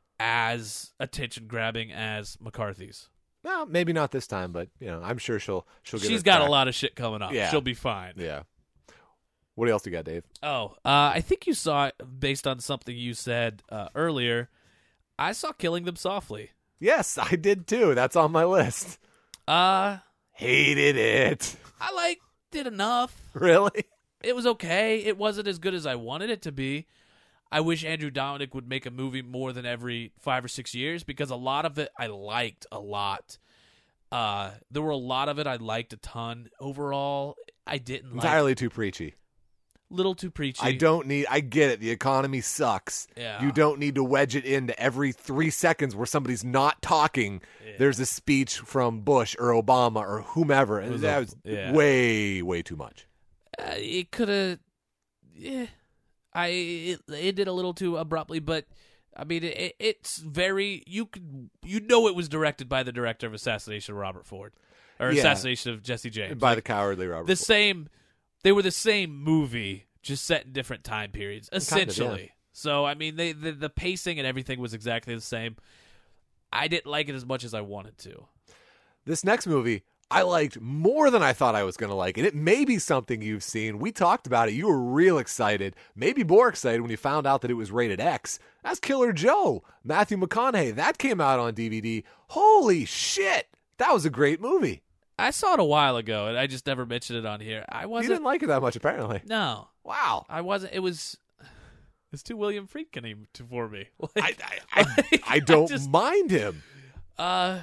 as attention-grabbing as McCarthy's. No, maybe not this time, but you know, I'm sure she'll she'll get. She's her got crack. a lot of shit coming up. Yeah. She'll be fine. Yeah. What else you got, Dave? Oh, uh, I think you saw it based on something you said uh, earlier. I saw Killing Them Softly. Yes, I did too. That's on my list. Uh, Hated it. I liked it enough. Really? It was okay. It wasn't as good as I wanted it to be. I wish Andrew Dominic would make a movie more than every five or six years because a lot of it I liked a lot. Uh, there were a lot of it I liked a ton. Overall, I didn't like Entirely too preachy. Little too preachy. I don't need, I get it. The economy sucks. Yeah. You don't need to wedge it into every three seconds where somebody's not talking. Yeah. There's a speech from Bush or Obama or whomever. And was that a- was yeah. way, way too much. Uh, it could have. Yeah, I it, it did a little too abruptly, but I mean it, it's very you could you know it was directed by the director of Assassination of Robert Ford or Yeah. Assassination of Jesse James. By Like, the cowardly Robert. the Ford. same, they were the same movie, just set in different time periods, Kind of, essentially. yeah. So I mean, they the, the pacing and everything was exactly the same. I didn't like it as much as I wanted to. This next movie, I liked more than I thought I was going to like it. It may be something you've seen. We talked about it. You were real excited, maybe more excited when you found out that it was rated X. That's Killer Joe, Matthew McConaughey. That came out on D V D. Holy shit. That was a great movie. I saw it a while ago, and I just never mentioned it on here. I You wasn't. didn't like it that much, apparently. No, Wow. I wasn't. It was. It's too William Friedkin to for me. I, Like, I, I, I don't just- mind him. uh,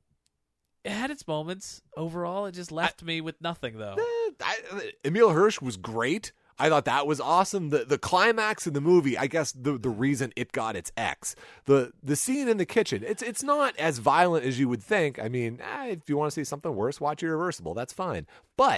it had its moments. Overall, it just left me with nothing, though. Eh, I, Emil Hirsch was great. I thought that was awesome. The the climax in the movie, I guess the the reason it got its X. The the scene in the kitchen, it's it's not as violent as you would think. I mean, eh, if you want to see something worse, watch Irreversible. That's fine. But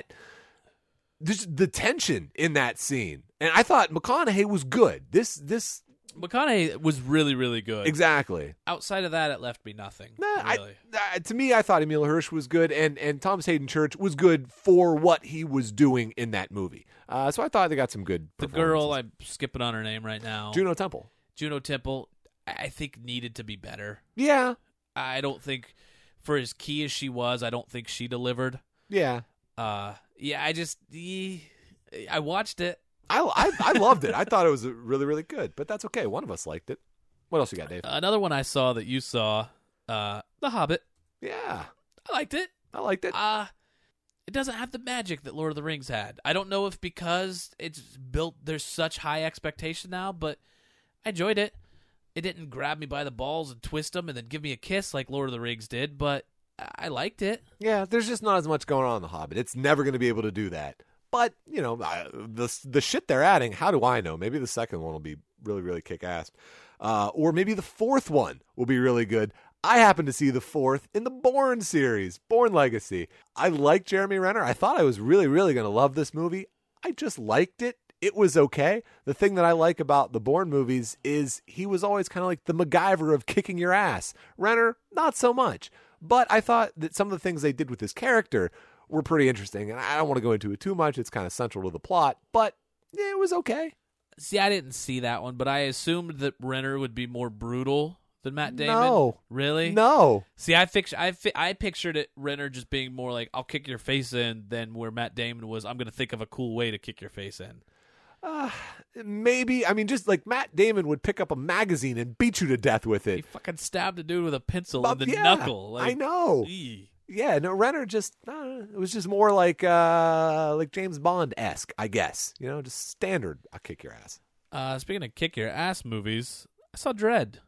just the tension in that scene. And I thought McConaughey was good. This this McConaughey was really, really good. exactly. Outside of that, it left me nothing. Nah, really. I, uh, to me, I thought Emil Hirsch was good, and, and Thomas Hayden Church was good for what he was doing in that movie. Uh, so I thought they got some good The girl, performances. I'm skipping on her name right now. Juno Temple. Juno Temple, I I think needed to be better. Yeah, I don't think, for as key as she was, I don't think she delivered. yeah. Uh, yeah, I just, eh, I watched it. I, I, I loved it. I thought it was really, really good, but that's okay. One of us liked it. What else you got, Dave? Another one I saw that you saw, uh, The Hobbit. Yeah, I liked it. I liked it. Uh, it doesn't have the magic that Lord of the Rings had. I don't know if because it's built, there's such high expectation now, but I enjoyed it. It didn't grab me by the balls and twist them and then give me a kiss like Lord of the Rings did, but I liked it. Yeah, there's just not as much going on in The Hobbit. It's never going to be able to do that. But, you know, I, the the shit they're adding, how do I know? Maybe the second one will be really, really kick-ass. Uh, or maybe the fourth one will be really good. I happen to see the fourth in the Bourne series, Bourne Legacy. I like Jeremy Renner. I thought I was really, really going to love this movie. I just liked it. It was okay. The thing that I like about the Bourne movies is he was always kind of like the MacGyver of kicking your ass. Renner, not so much. But I thought that some of the things they did with his character were pretty interesting. And I don't want to go into it too much. It's kind of central to the plot. But yeah, it was okay. See, I didn't see that one, but I assumed that Renner would be more brutal than Matt Damon. No. Really? No. See, I fix, I fi- I pictured it Renner just being more like I'll kick your face in than where Matt Damon was. I'm going to think of a cool way to kick your face in. Uh, maybe. I mean, just like Matt Damon would pick up a magazine and beat you to death with He it. fucking stabbed a dude with a pencil But in the yeah, knuckle. Like, I know. eey. Yeah, no, Renner just, I don't know, it was just more like uh, like James Bond-esque, I guess. You know, just standard, I'll kick your ass. Uh, speaking of kick your ass movies, I saw Dread.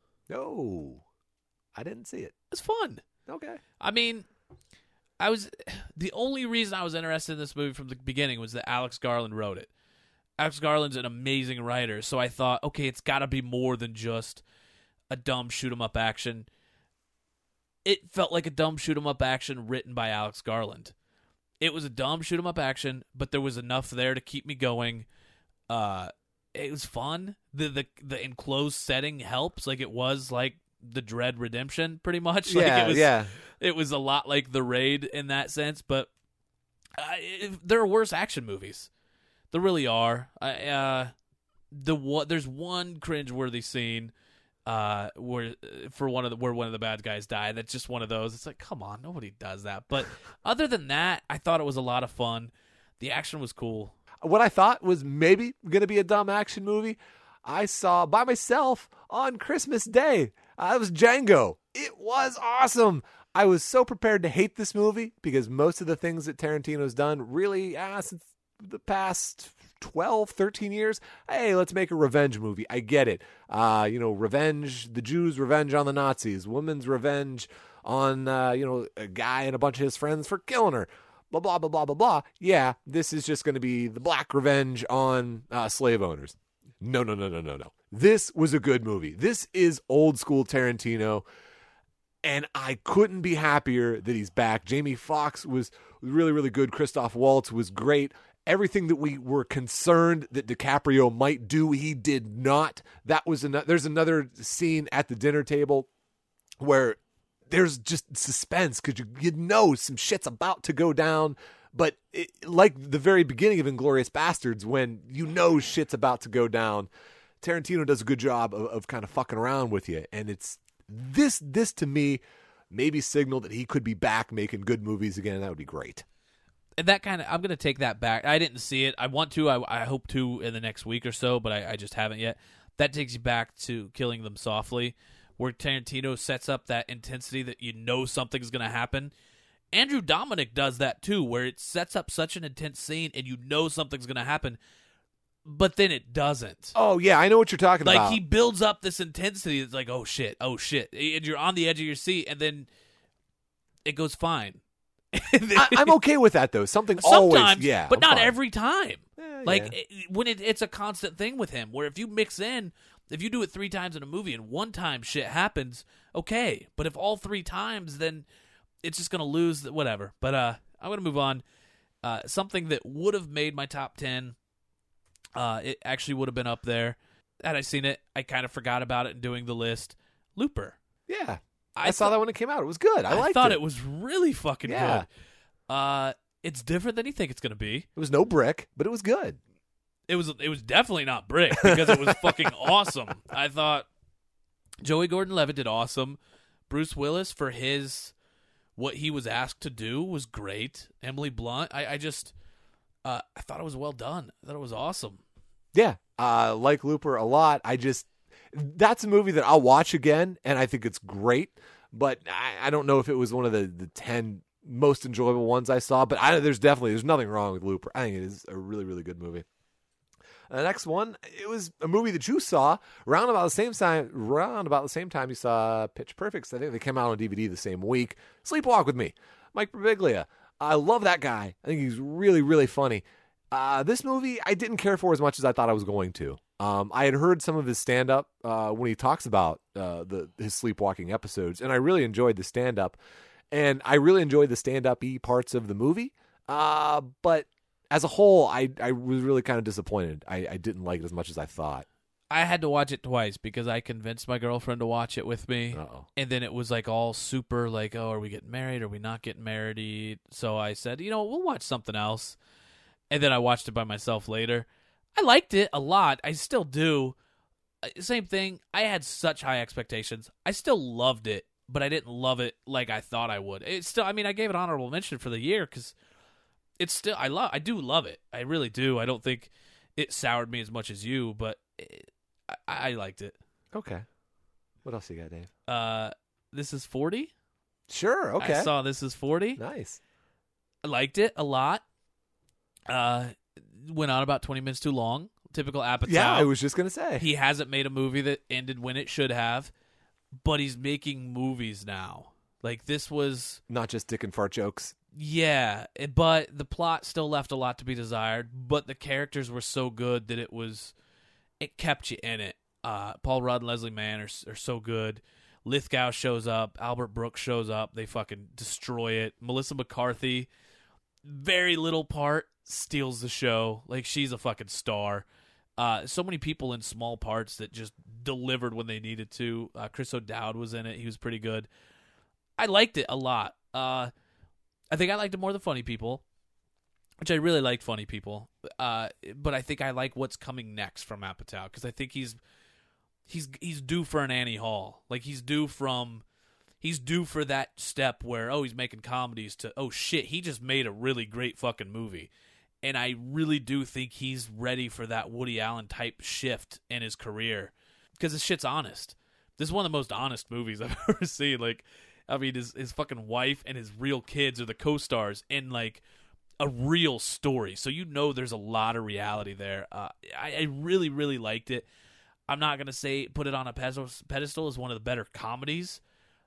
No, I didn't see it. It's fun. Okay. I mean, I was the only reason I was interested in this movie from the beginning was that Alex Garland wrote it. Alex Garland's an amazing writer, so I thought, okay, it's got to be more than just a dumb shoot 'em up action. It felt like a dumb shoot 'em up action written by Alex Garland. It was a dumb shoot 'em up action, but there was enough there to keep me going. Uh, it was fun. The the the enclosed setting helps. Like it was like the Dread Redemption, pretty much. Like yeah, it was, yeah. It was a lot like The Raid in that sense, but uh, it, there are worse action movies. There really are. I, uh, the one, there's one cringeworthy scene uh, where for one of the where one of the bad guys die. That's just one of those. It's like, come on, nobody does that. But other than that, I thought it was a lot of fun. The action was cool. What I thought was maybe going to be a dumb action movie, I saw by myself on Christmas Day. Uh, it was Django. It was awesome. I was so prepared to hate this movie because most of the things that Tarantino's done really, ah, since the past twelve, thirteen years, hey, let's make a revenge movie. I get it. Uh, you know, revenge, the Jews' revenge on the Nazis, women's revenge on, uh, you know, a guy and a bunch of his friends for killing her. Blah, blah, blah, blah, blah, blah. Yeah, this is just going to be the black revenge on uh, slave owners. No, no, no, no, no, no. This was a good movie. This is old school Tarantino. And I couldn't be happier that he's back. Jamie Foxx was really, really good. Christoph Waltz was great. Everything that we were concerned that DiCaprio might do, he did not. That was another. There's another scene at the dinner table where there's just suspense because you, you know some shit's about to go down. But it, like the very beginning of Inglourious Bastards, when you know shit's about to go down, Tarantino does a good job of, of kind of fucking around with you. And it's this, this to me, maybe signal that he could be back making good movies again. That would be great. And that kind of, I'm going to take that back. I didn't see it. I want to. I, I hope to in the next week or so, but I, I just haven't yet. That takes you back to Killing Them Softly, where Tarantino sets up that intensity that you know something's going to happen. Andrew Dominic does that too, where it sets up such an intense scene and you know something's going to happen, but then it doesn't. Oh, yeah, I know what you're talking like, about. Like, he builds up this intensity that's like, oh, shit, oh, shit. And you're on the edge of your seat, and then it goes fine. I, I'm okay with that, though. Something Sometimes, always, yeah. but I'm not fine. every time. Eh, like, yeah. it, when it, it's a constant thing with him, where if you mix in, if you do it three times in a movie and one time shit happens, okay. But if all three times, then it's just going to lose, the, whatever. But uh, I'm going to move on. Uh, something that would have made my top ten, uh, it actually would have been up there. Had I seen it, I kind of forgot about it in doing the list. Looper. Yeah. I, I saw th- that when it came out. It was good. I, I liked thought it. it was really fucking Yeah. good. Uh, it's different than you think it's going to be. It was no brick, but it was good. It was it was definitely not brick because it was fucking awesome. I thought Joey Gordon-Levitt did awesome. Bruce Willis, for his what he was asked to do, was great. Emily Blunt, I, I just uh, I thought it was well done. I thought it was awesome. Yeah, uh, like Looper a lot. I just that's a movie that I'll watch again, and I think it's great. But I, I don't know if it was one of the, the ten most enjoyable ones I saw. But I, there's definitely there's nothing wrong with Looper. I think it is a really really good movie. The next one, it was a movie that you saw around about the same time. Around about the same time you saw Pitch Perfect. I think they came out on D V D the same week. Sleepwalk with Me, Mike Birbiglia. I love that guy. I think he's really, really funny. Uh, this movie I didn't care for as much as I thought I was going to. Um, I had heard some of his stand-up uh, when he talks about uh, the his sleepwalking episodes, and I really enjoyed the stand-up. And I really enjoyed the stand-up-y parts of the movie. Uh, but as a whole, I, I was really kind of disappointed. I, I didn't like it as much as I thought. I had to watch it twice because I convinced my girlfriend to watch it with me. Uh-oh. And then it was like all super like, oh, are we getting married? Are we not getting married? So I said, you know, we'll watch something else. And then I watched it by myself later. I liked it a lot. I still do. Same thing. I had such high expectations. I still loved it, but I didn't love it like I thought I would. It's still, I mean, I gave it honorable mention for the year because it's still, I love, I do love it. I really do. I don't think it soured me as much as you, but it, I, I liked it. Okay. What else you got, Dave? Uh, This Is forty. Sure. Okay. I saw This Is forty. Nice. I liked it a lot. Uh, went on about twenty minutes too long. Typical Apatow. Yeah, I was just gonna say he hasn't made a movie that ended when it should have, but he's making movies now. Like this was not just dick and fart jokes. Yeah, but the plot still left a lot to be desired. But the characters were so good that it was, it kept you in it. Uh, Paul Rudd and Leslie Mann are, are so good. Lithgow shows up. Albert Brooks shows up. They fucking destroy it. Melissa McCarthy, very little part, steals the show. Like she's a fucking star. Uh, so many people in small parts that just delivered when they needed to. Uh, Chris O'Dowd was in it. He was pretty good. I liked it a lot. Uh, I think I liked it more than Funny People, which I really liked Funny People. Uh, but I think I like what's coming next from Apatow because I think he's he's he's due for an Annie Hall. Like he's due from he's due for that step where oh he's making comedies to oh shit he just made a really great fucking movie. And I really do think he's ready for that Woody Allen type shift in his career because this shit's honest. This is one of the most honest movies I've ever seen. Like, I mean, his his fucking wife and his real kids are the co-stars in like a real story. So you know there's a lot of reality there. Uh, I, I really, really liked it. I'm not gonna say put it on a pedestal as one of the better comedies.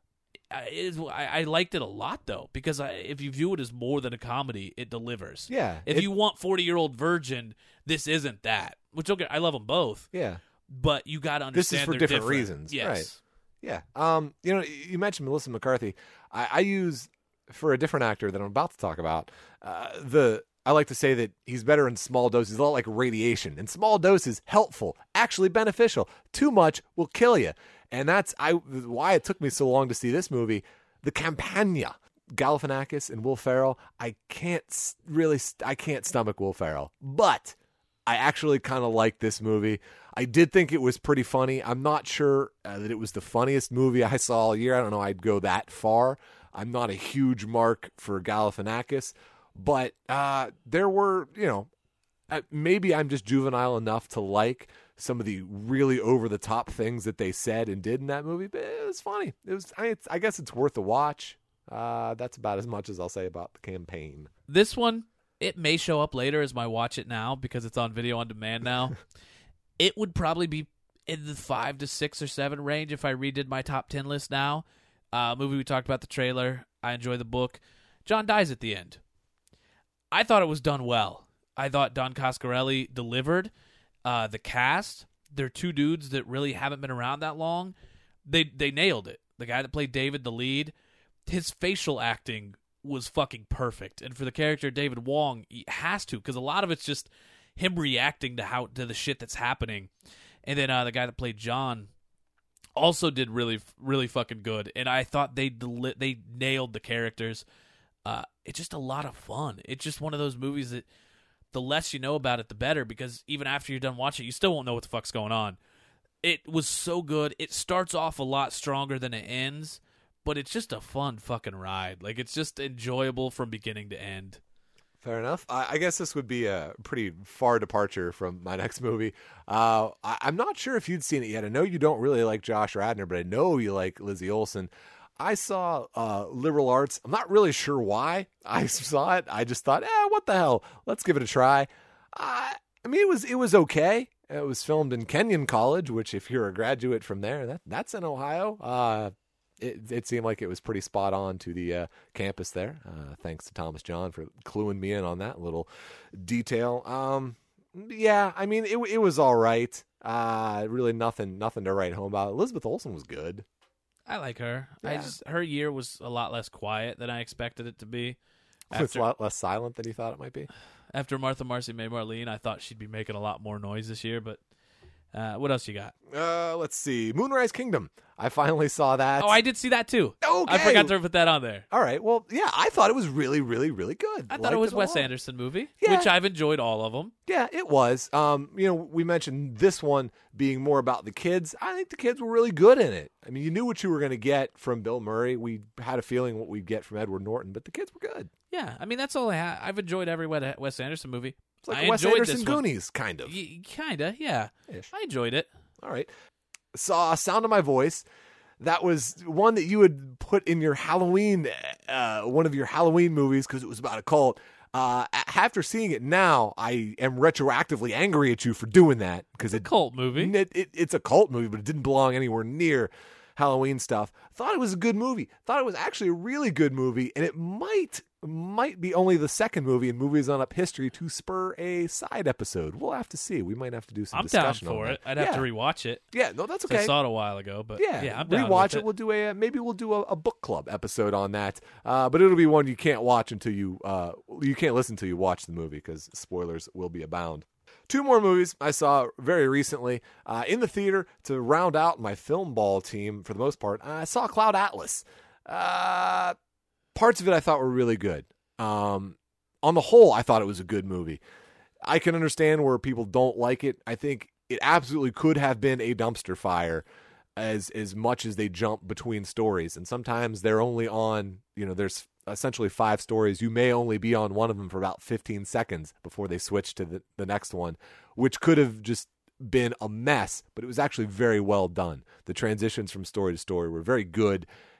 It is, I, I liked it a lot though, because I, if you view it as more than a comedy, it delivers. Yeah. If it- you want forty Year Old Virgin, this isn't that. Which okay, I love them both. Yeah. But you got to This understand is for they're different different. reasons. Yes. Right. Yeah. Um, you know, you mentioned Melissa McCarthy. I, I use, for a different actor that I'm about to talk about, uh, the I like to say that he's better in small doses, a lot like radiation. In small doses, helpful, actually beneficial. Too much will kill you. And that's I why it took me so long to see this movie, The Campagna. Galifianakis and Will Ferrell. I can't s- really, st- I can't stomach Will Ferrell. But I actually kind of like this movie. I did think it was pretty funny. I'm not sure uh, that it was the funniest movie I saw all year. I don't know I'd go that far. I'm not a huge mark for Galifianakis. But uh, there were, you know, uh, maybe I'm just juvenile enough to like some of the really over-the-top things that they said and did in that movie. But it was funny. It was. I, it's, I guess it's worth a watch. Uh, that's about as much as I'll say about The Campaign. This one, it may show up later as my watch it now because it's on video on demand now. It would probably be in the five to six or seven range if I redid my top ten list now. Uh, movie we talked about the trailer. I enjoy the book. John dies at the end. I thought it was done well. I thought Don Coscarelli delivered. Uh, the cast, they're two dudes that really haven't been around that long. They they nailed it. The guy that played David, the lead, his facial acting was fucking perfect. And for the character David Wong, he has to, because a lot of it's just him reacting to how to the shit that's happening. And then uh, the guy that played John also did really, really fucking good. And I thought they deli- they nailed the characters. Uh, it's just a lot of fun. It's just one of those movies that the less you know about it, the better, because even after you're done watching it, you still won't know what the fuck's going on. It was so good. It starts off a lot stronger than it ends, but it's just a fun fucking ride. Like, it's just enjoyable from beginning to end. Fair enough. I, I guess this would be a pretty far departure from my next movie. Uh, I, I'm not sure if you'd seen it yet. I know you don't really like Josh Radnor, but I know you like Lizzie Olsen. I saw uh, Liberal Arts. I'm not really sure why I saw it. I just thought, eh, what the hell? Let's give it a try. Uh, I mean, it was it was okay. It was filmed in Kenyon College, which, if you're a graduate from there, that that's in Ohio. Uh, it, it seemed like it was pretty spot on to the uh, campus there. Uh, thanks to Thomas John for cluing me in on that little detail. Um, yeah, I mean, it it was all right. Uh, really nothing nothing to write home about. Elizabeth Olsen was good. I like her. I Yeah. just her year was a lot less quiet than I expected it to be. It's After, a lot less silent than you thought it might be. after Martha Marcy May Marlene, I thought she'd be making a lot more noise this year. But uh, what else you got? Uh, let's see. Moonrise Kingdom. I finally saw that. Oh, I did see that too. Okay. I forgot to put that on there. All right. Well, yeah, I thought it was really, really, really good. I thought Liked it was a Wes lot. Anderson movie, Yeah. which I've enjoyed all of them. Yeah, it was. Um, you know, we mentioned this one being more about the kids. I think the kids were really good in it. I mean, you knew what you were going to get from Bill Murray. We had a feeling what we'd get from Edward Norton, but the kids were good. Yeah, I mean that's all I have. I've enjoyed every Wes Anderson movie. It's like I a Wes enjoyed Anderson this one. Goonies, kind of. Y- kinda, yeah. Ish. I enjoyed it. All right. Saw Sound of My Voice. That was one that you had put in your Halloween, uh, one of your Halloween movies because it was about a cult. Uh, a- after seeing it now, I am retroactively angry at you for doing that because it, Cult movie. it, it it's a cult movie, but it didn't belong anywhere near Halloween stuff. Thought it was a good movie. Thought it was actually a really good movie, and it might might be only the second movie in Movies on Up history to spur a side episode. We'll have to see. We might have to do some I'm down discussion for on it. that. I'd have yeah. to rewatch it. Yeah, no, that's 'Cause okay. I saw it a while ago, but Yeah, yeah, I'm down rewatch with it. it. We'll do a maybe we'll do a, a book club episode on that. Uh, but it'll be one you can't watch until you uh, you can't listen until you watch the movie because spoilers will be abound. Two more movies I saw very recently uh, in the theater to round out my film ball team. For the most part, I saw Cloud Atlas. Uh, parts of it I thought were really good. Um, on the whole, I thought it was a good movie. I can understand where people don't like it. I think it absolutely could have been a dumpster fire as as much as they jump between stories. And sometimes they're only on, you know, there's essentially five stories. You may only be on one of them for about fifteen seconds before they switch to the, the next one, which could have just been a mess, but it was actually very well done. The transitions from story to story were very good.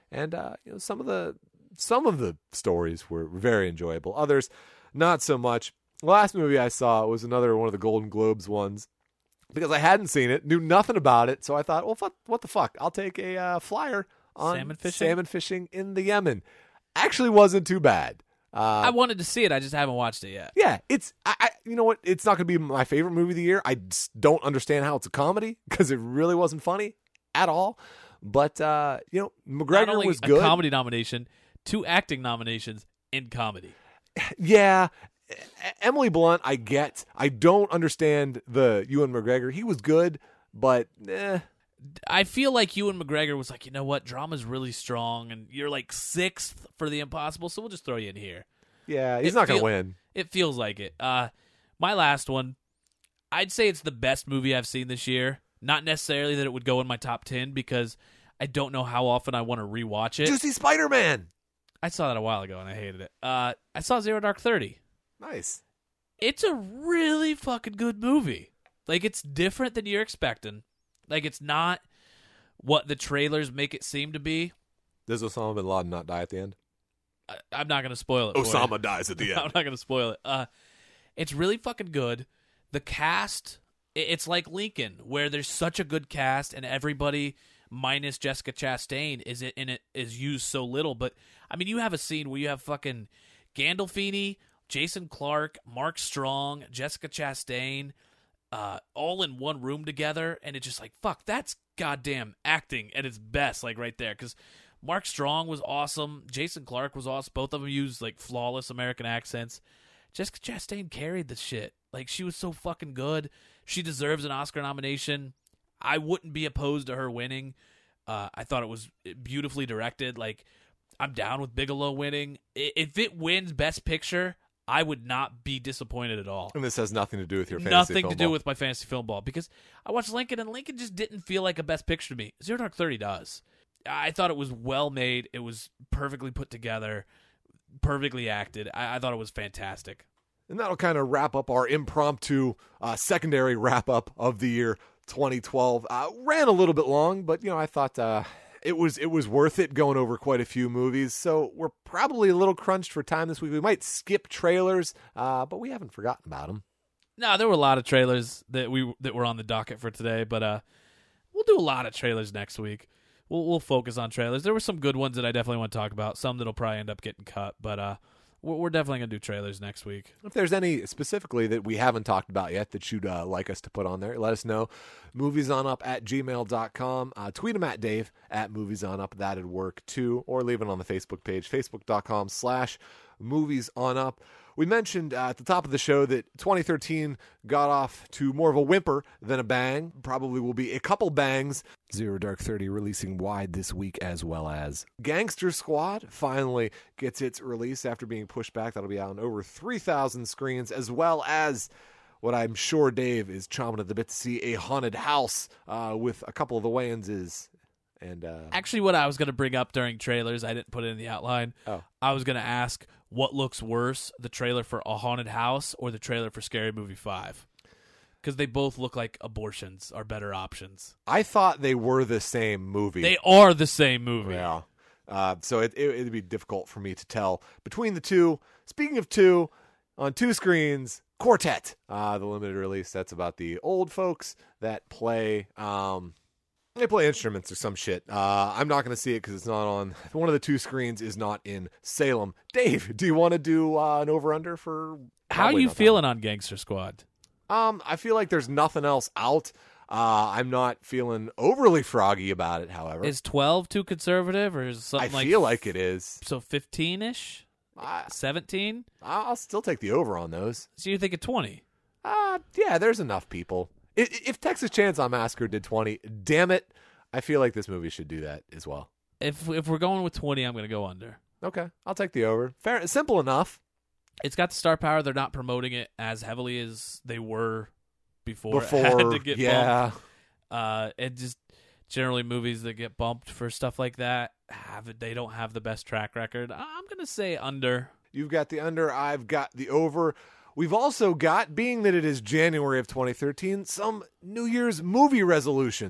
and uh, you know some of the some of the stories were very enjoyable. Others, not so much. The last movie I saw was another one of the Golden Globes ones because I hadn't seen it, knew nothing about it, so I thought, well, fuck, what the fuck? I'll take a uh, flyer on Salmon fishing? salmon fishing in the Yemen. Actually, wasn't too bad. Uh, I wanted to see it. I just haven't watched it yet. Yeah, it's I, I you know what? It's not going to be my favorite movie of the year. I just don't understand how it's a comedy because it really wasn't funny at all. But uh, you know, Not McGregor only was a good. comedy nomination, two acting nominations in comedy. Yeah, E- Emily Blunt, I get. I don't understand the Ewan McGregor. He was good, but eh. I feel like Ewan McGregor was like, you know what, drama's really strong, and you're like sixth for The Impossible, so we'll just throw you in here. Yeah, he's It not going to feel- win. It feels like it. Uh, my last one, I'd say it's the best movie I've seen this year. Not necessarily that it would go in my top ten because I don't know how often I want to rewatch it. Juicy Spider-Man. I saw that a while ago and I hated it. Uh, I saw Zero Dark Thirty. Nice. It's a really fucking good movie. Like, it's different than you're expecting. Like, it's not what the trailers make it seem to be. Does Osama bin Laden not die at the end? I, I'm not going to spoil it. for you. Osama dies at the I'm end. not going to spoil it. Uh, it's really fucking good. The cast, i- it's like Lincoln, where there's such a good cast, and everybody minus Jessica Chastain is it in it is used so little. But I mean, you have a scene where you have fucking Gandolfini, Jason Clarke, Mark Strong, Jessica Chastain, uh, all in one room together, and it's just like, fuck, that's goddamn acting at its best, like right there. Because Mark Strong was awesome, Jason Clarke was awesome. Both of them used like flawless American accents. Jessica Chastain carried the shit. Like, she was so fucking good. She deserves an Oscar nomination. I wouldn't be opposed to her winning. Uh, I thought it was beautifully directed. Like, I'm down with Bigelow winning. I- If it wins Best Picture, I would not be disappointed at all. And this has nothing to do with your fantasy Nothing film to do ball. with my fantasy film ball, because I watched Lincoln, and Lincoln just didn't feel like a Best Picture to me. Zero Dark Thirty does. I thought it was well made. It was perfectly put together, perfectly acted. I, I thought it was fantastic. And that'll kind of wrap up our impromptu uh, secondary wrap up of the year twenty twelve. Uh, ran a little bit long, but you know I thought uh, it was it was worth it going over quite a few movies. So we're probably a little crunched for time this week. We might skip trailers, uh, but we haven't forgotten about them. No, there were a lot of trailers that we that were on the docket for today, but uh, we'll do a lot of trailers next week. We'll we'll focus on trailers. There were some good ones that I definitely want to talk about. Some that'll probably end up getting cut, but uh, we're, we're definitely gonna do trailers next week. If there's any specifically that we haven't talked about yet that you'd uh, like us to put on there, let us know. Moviesonup at gmail dot com. Uh, tweet them at Dave at Moviesonup. That'd work too. Or leave it on the Facebook page, facebook dot com slash moviesonup. We mentioned uh, at the top of the show that twenty thirteen got off to more of a whimper than a bang. Probably will be a couple bangs. Zero Dark Thirty releasing wide this week, as well as Gangster Squad finally gets its release after being pushed back. That'll be out on over three thousand screens, as well as what I'm sure Dave is chomping at the bit to see, a haunted house uh, with a couple of the Wayanses. And uh, Actually, what I was gonna bring up during trailers, I didn't put it in the outline. Oh. I was gonna ask what looks worse, the trailer for A Haunted House or the trailer for Scary Movie five, because they both look like abortions are better options. I thought they were the same movie. They are the same movie. Yeah. Uh, so it, it, it'd be difficult for me to tell between the two. Speaking of two, on two screens, Quartet, uh, the limited release. That's about the old folks that play. Um, they play instruments or some shit. Uh, I'm not going to see it because it's not on. One of the two screens is not in Salem. Dave, do you want to do uh, an over under for? How are probably you not that feeling on Gangster Squad? Um, I feel like there's nothing else out. Uh, I'm not feeling overly froggy about it, however. Is twelve too conservative, or is it I something like feel like it is. so fifteen-ish, I, seventeen? I'll still take the over on those. So you're thinking twenty? Uh, yeah, there's enough people. If, if Texas Chainsaw Massacre did twenty, damn it, I feel like this movie should do that as well. If if we're going with twenty, I'm going to go under. Okay, I'll take the over. Fair, simple enough. It's got the star power. They're not promoting it as heavily as they were before. It had Before, to get yeah. bumped. Uh, and just generally movies that get bumped for stuff like that have they don't have the best track record. I'm gonna say under. You've got the under, I've got the over. We've also got, being that it is January of twenty thirteen, some New Year's movie resolutions.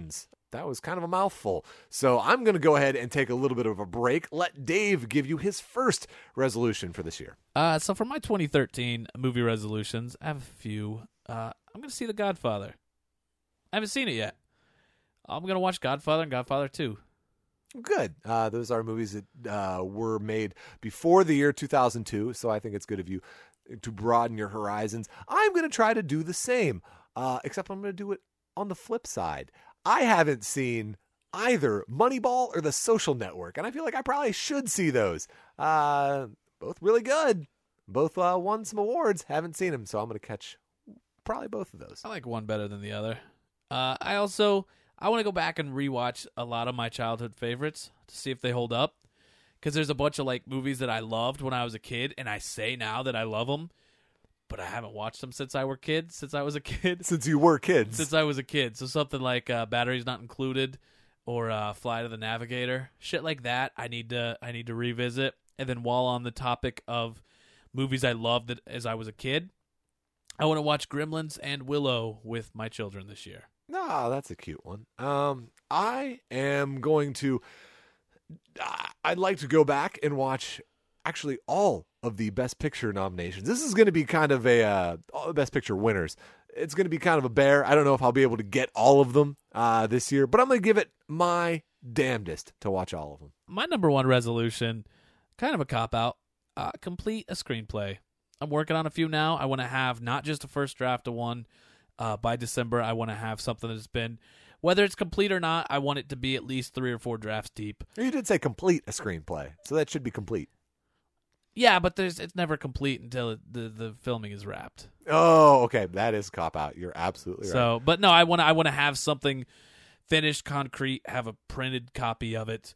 that was kind of a mouthful. So I'm going to go ahead and take a little bit of a break. Let Dave give you his first resolution for this year. Uh, so for my twenty thirteen movie resolutions, I have a few. Uh, I'm going to see The Godfather. I haven't seen it yet. I'm going to watch Godfather and Godfather two. Good. Uh, those are movies that uh, were made before the year two thousand two, so I think it's good of you to broaden your horizons. I'm going to try to do the same, uh, except I'm going to do it on the flip side. I haven't seen either Moneyball or The Social Network, and I feel like I probably should see those. Uh, both really good. Both uh, won some awards. Haven't seen them, so I'm going to catch probably both of those. I like one better than the other. Uh, I also I want to go back and rewatch a lot of my childhood favorites to see if they hold up. Because there's a bunch of like movies that I loved when I was a kid, and I say now that I love them, but I haven't watched them since I were kids. Since I was a kid. Since you were kids. Since I was a kid. So something like uh, Batteries Not Included or uh, Fly to the Navigator, shit like that. I need to I need to revisit. And then while on the topic of movies I loved as I was a kid, I want to watch Gremlins and Willow with my children this year. No, that's a cute one. Um, I am going to. I'd like to go back and watch actually all of the Best Picture nominations. This is going to be kind of a uh, all the Best Picture winners. It's going to be kind of a bear. I don't know if I'll be able to get all of them uh, this year, but I'm going to give it my damnedest to watch all of them. My number one resolution, kind of a cop-out, uh, complete a screenplay. I'm working on a few now. I want to have not just a first draft of one. Uh, by December, I want to have something that's been, whether it's complete or not, I want it to be at least three or four drafts deep. You did say complete a screenplay, so that should be complete. Yeah, but there's it's never complete until it, the the filming is wrapped. Oh, okay, that is cop out. You're absolutely right. So, but no, I want to I want to have something finished, concrete, have a printed copy of it.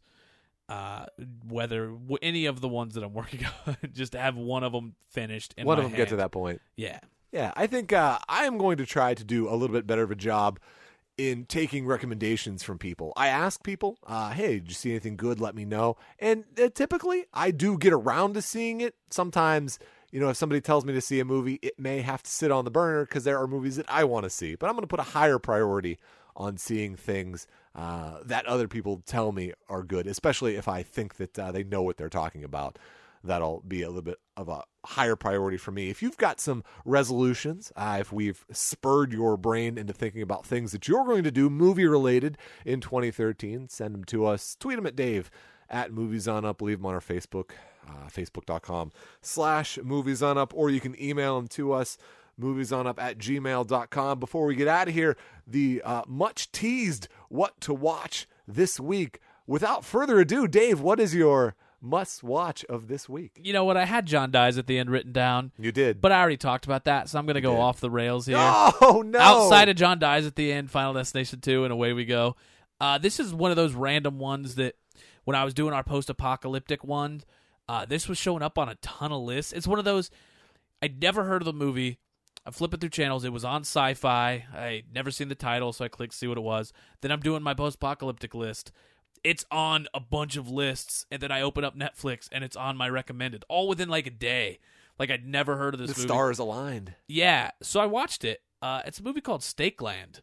Uh, whether w- any of the ones that I'm working on, just have one of them finished. In one my of them hand. get to that point. Yeah, yeah. I think uh, I am going to try to do a little bit better of a job in taking recommendations from people. I ask people, uh, hey, did you see anything good? Let me know. And uh, typically, I do get around to seeing it. Sometimes, you know, if somebody tells me to see a movie, it may have to sit on the burner because there are movies that I want to see. But I'm going to put a higher priority on seeing things uh, that other people tell me are good, especially if I think that uh, they know what they're talking about. That'll be a little bit of a higher priority for me. If you've got some resolutions, uh, if we've spurred your brain into thinking about things that you're going to do movie-related in twenty thirteen, send them to us. Tweet them at Dave at Movies On Up. Leave them on our Facebook, uh, facebook.com slash Movies On Up, or you can email them to us, moviesonup at gmail dot com. Before we get out of here, the uh, much-teased What to Watch this week. Without further ado, Dave, what is your must watch of this week? you know what? I had John Dies at the end written down. You did. But I already talked about that, so I'm going to go did. off the rails here. Oh, no. Outside of John Dies at the end, Final Destination two, and away we go. Uh, this is one of those random ones that when I was doing our post-apocalyptic one, uh, this was showing up on a ton of lists. It's one of those, I'd never heard of the movie. I'm flipping through channels. It was on Sci-Fi. I'd never seen the title, so I clicked to see what it was. Then I'm doing my post-apocalyptic list. It's on a bunch of lists, and then I open up Netflix, and it's on my recommended, all within like a day. Like, I'd never heard of this the movie. The stars aligned. Yeah, so I watched it. Uh, it's a movie called Stakeland.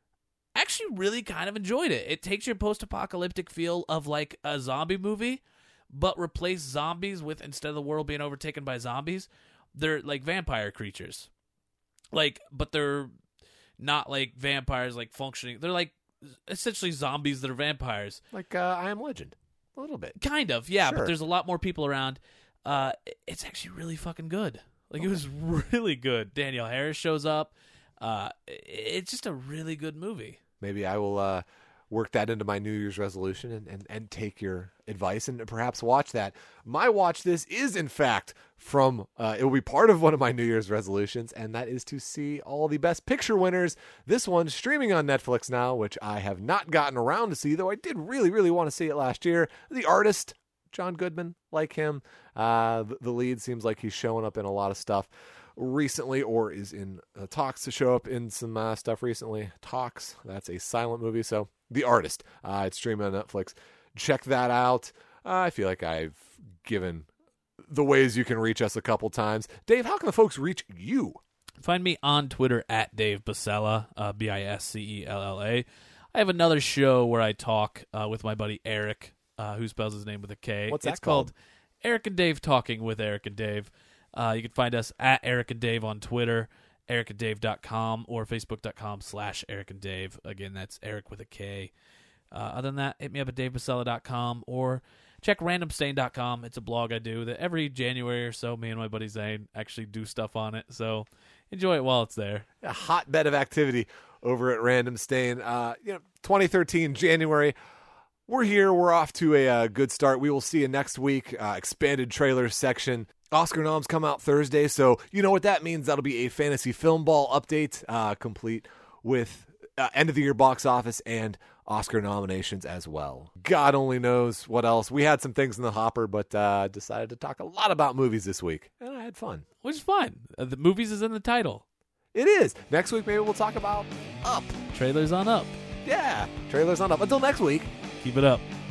I actually really kind of enjoyed it. It takes your post-apocalyptic feel of like a zombie movie, but replace zombies with, instead of the world being overtaken by zombies, they're like vampire creatures. Like, but they're not like vampires, like functioning. They're like essentially zombies that are vampires. Like uh, I Am Legend. A little bit. Kind of, yeah, Sure. but there's a lot more people around. Uh, it's actually really fucking good. Like, okay. It was really good. Danielle Harris shows up. Uh, it's just a really good movie. Maybe I will uh, work that into my New Year's resolution and, and, and take your advice and perhaps watch that. My watch this is, in fact, from, uh, it will be part of one of my New Year's resolutions, and that is to see all the Best Picture winners. This one streaming on Netflix now, which I have not gotten around to see, though I did really, really want to see it last year. The Artist, John Goodman, like him. Uh, the, the lead seems like he's showing up in a lot of stuff recently, or is in uh, talks to show up in some uh, stuff recently. Talks, that's a silent movie. So The Artist, uh, it's streaming on Netflix. Check that out. uh, I feel like I've given the ways you can reach us a couple times. Dave, how can the folks reach you? Find me on Twitter at Dave Basella, uh, B I S C E L L A. I have another show where I talk uh, with my buddy Eric, uh, who spells his name with a K. What's that it's called? called? Eric and Dave Talking with Eric and Dave. Uh, you can find us at Eric and Dave on Twitter, eric and dave dot com, or facebook.com slash Eric and Dave. Again, that's Eric with a K. Uh, other than that, hit me up at dave basella dot com or check random stain dot com. It's a blog I do that every January or so, me and my buddy Zane actually do stuff on it. So enjoy it while it's there. A hotbed of activity over at Random Stain. Uh, you know, twenty thirteen, January. We're here. We're off to a uh, good start. We will see you next week. Uh, expanded trailer section. Oscar noms come out Thursday, so you know what that means. That'll be a Fantasy Film Ball update, uh, complete with uh, end of the year box office and Oscar nominations as well. God only knows what else. We had some things in the hopper, but uh, decided to talk a lot about movies this week, and I had fun. Which is fine. Uh, the movies is in the title. It is. Next week, maybe we'll talk about Up. Trailers on Up. Yeah, trailers on Up. Until next week. Keep it up.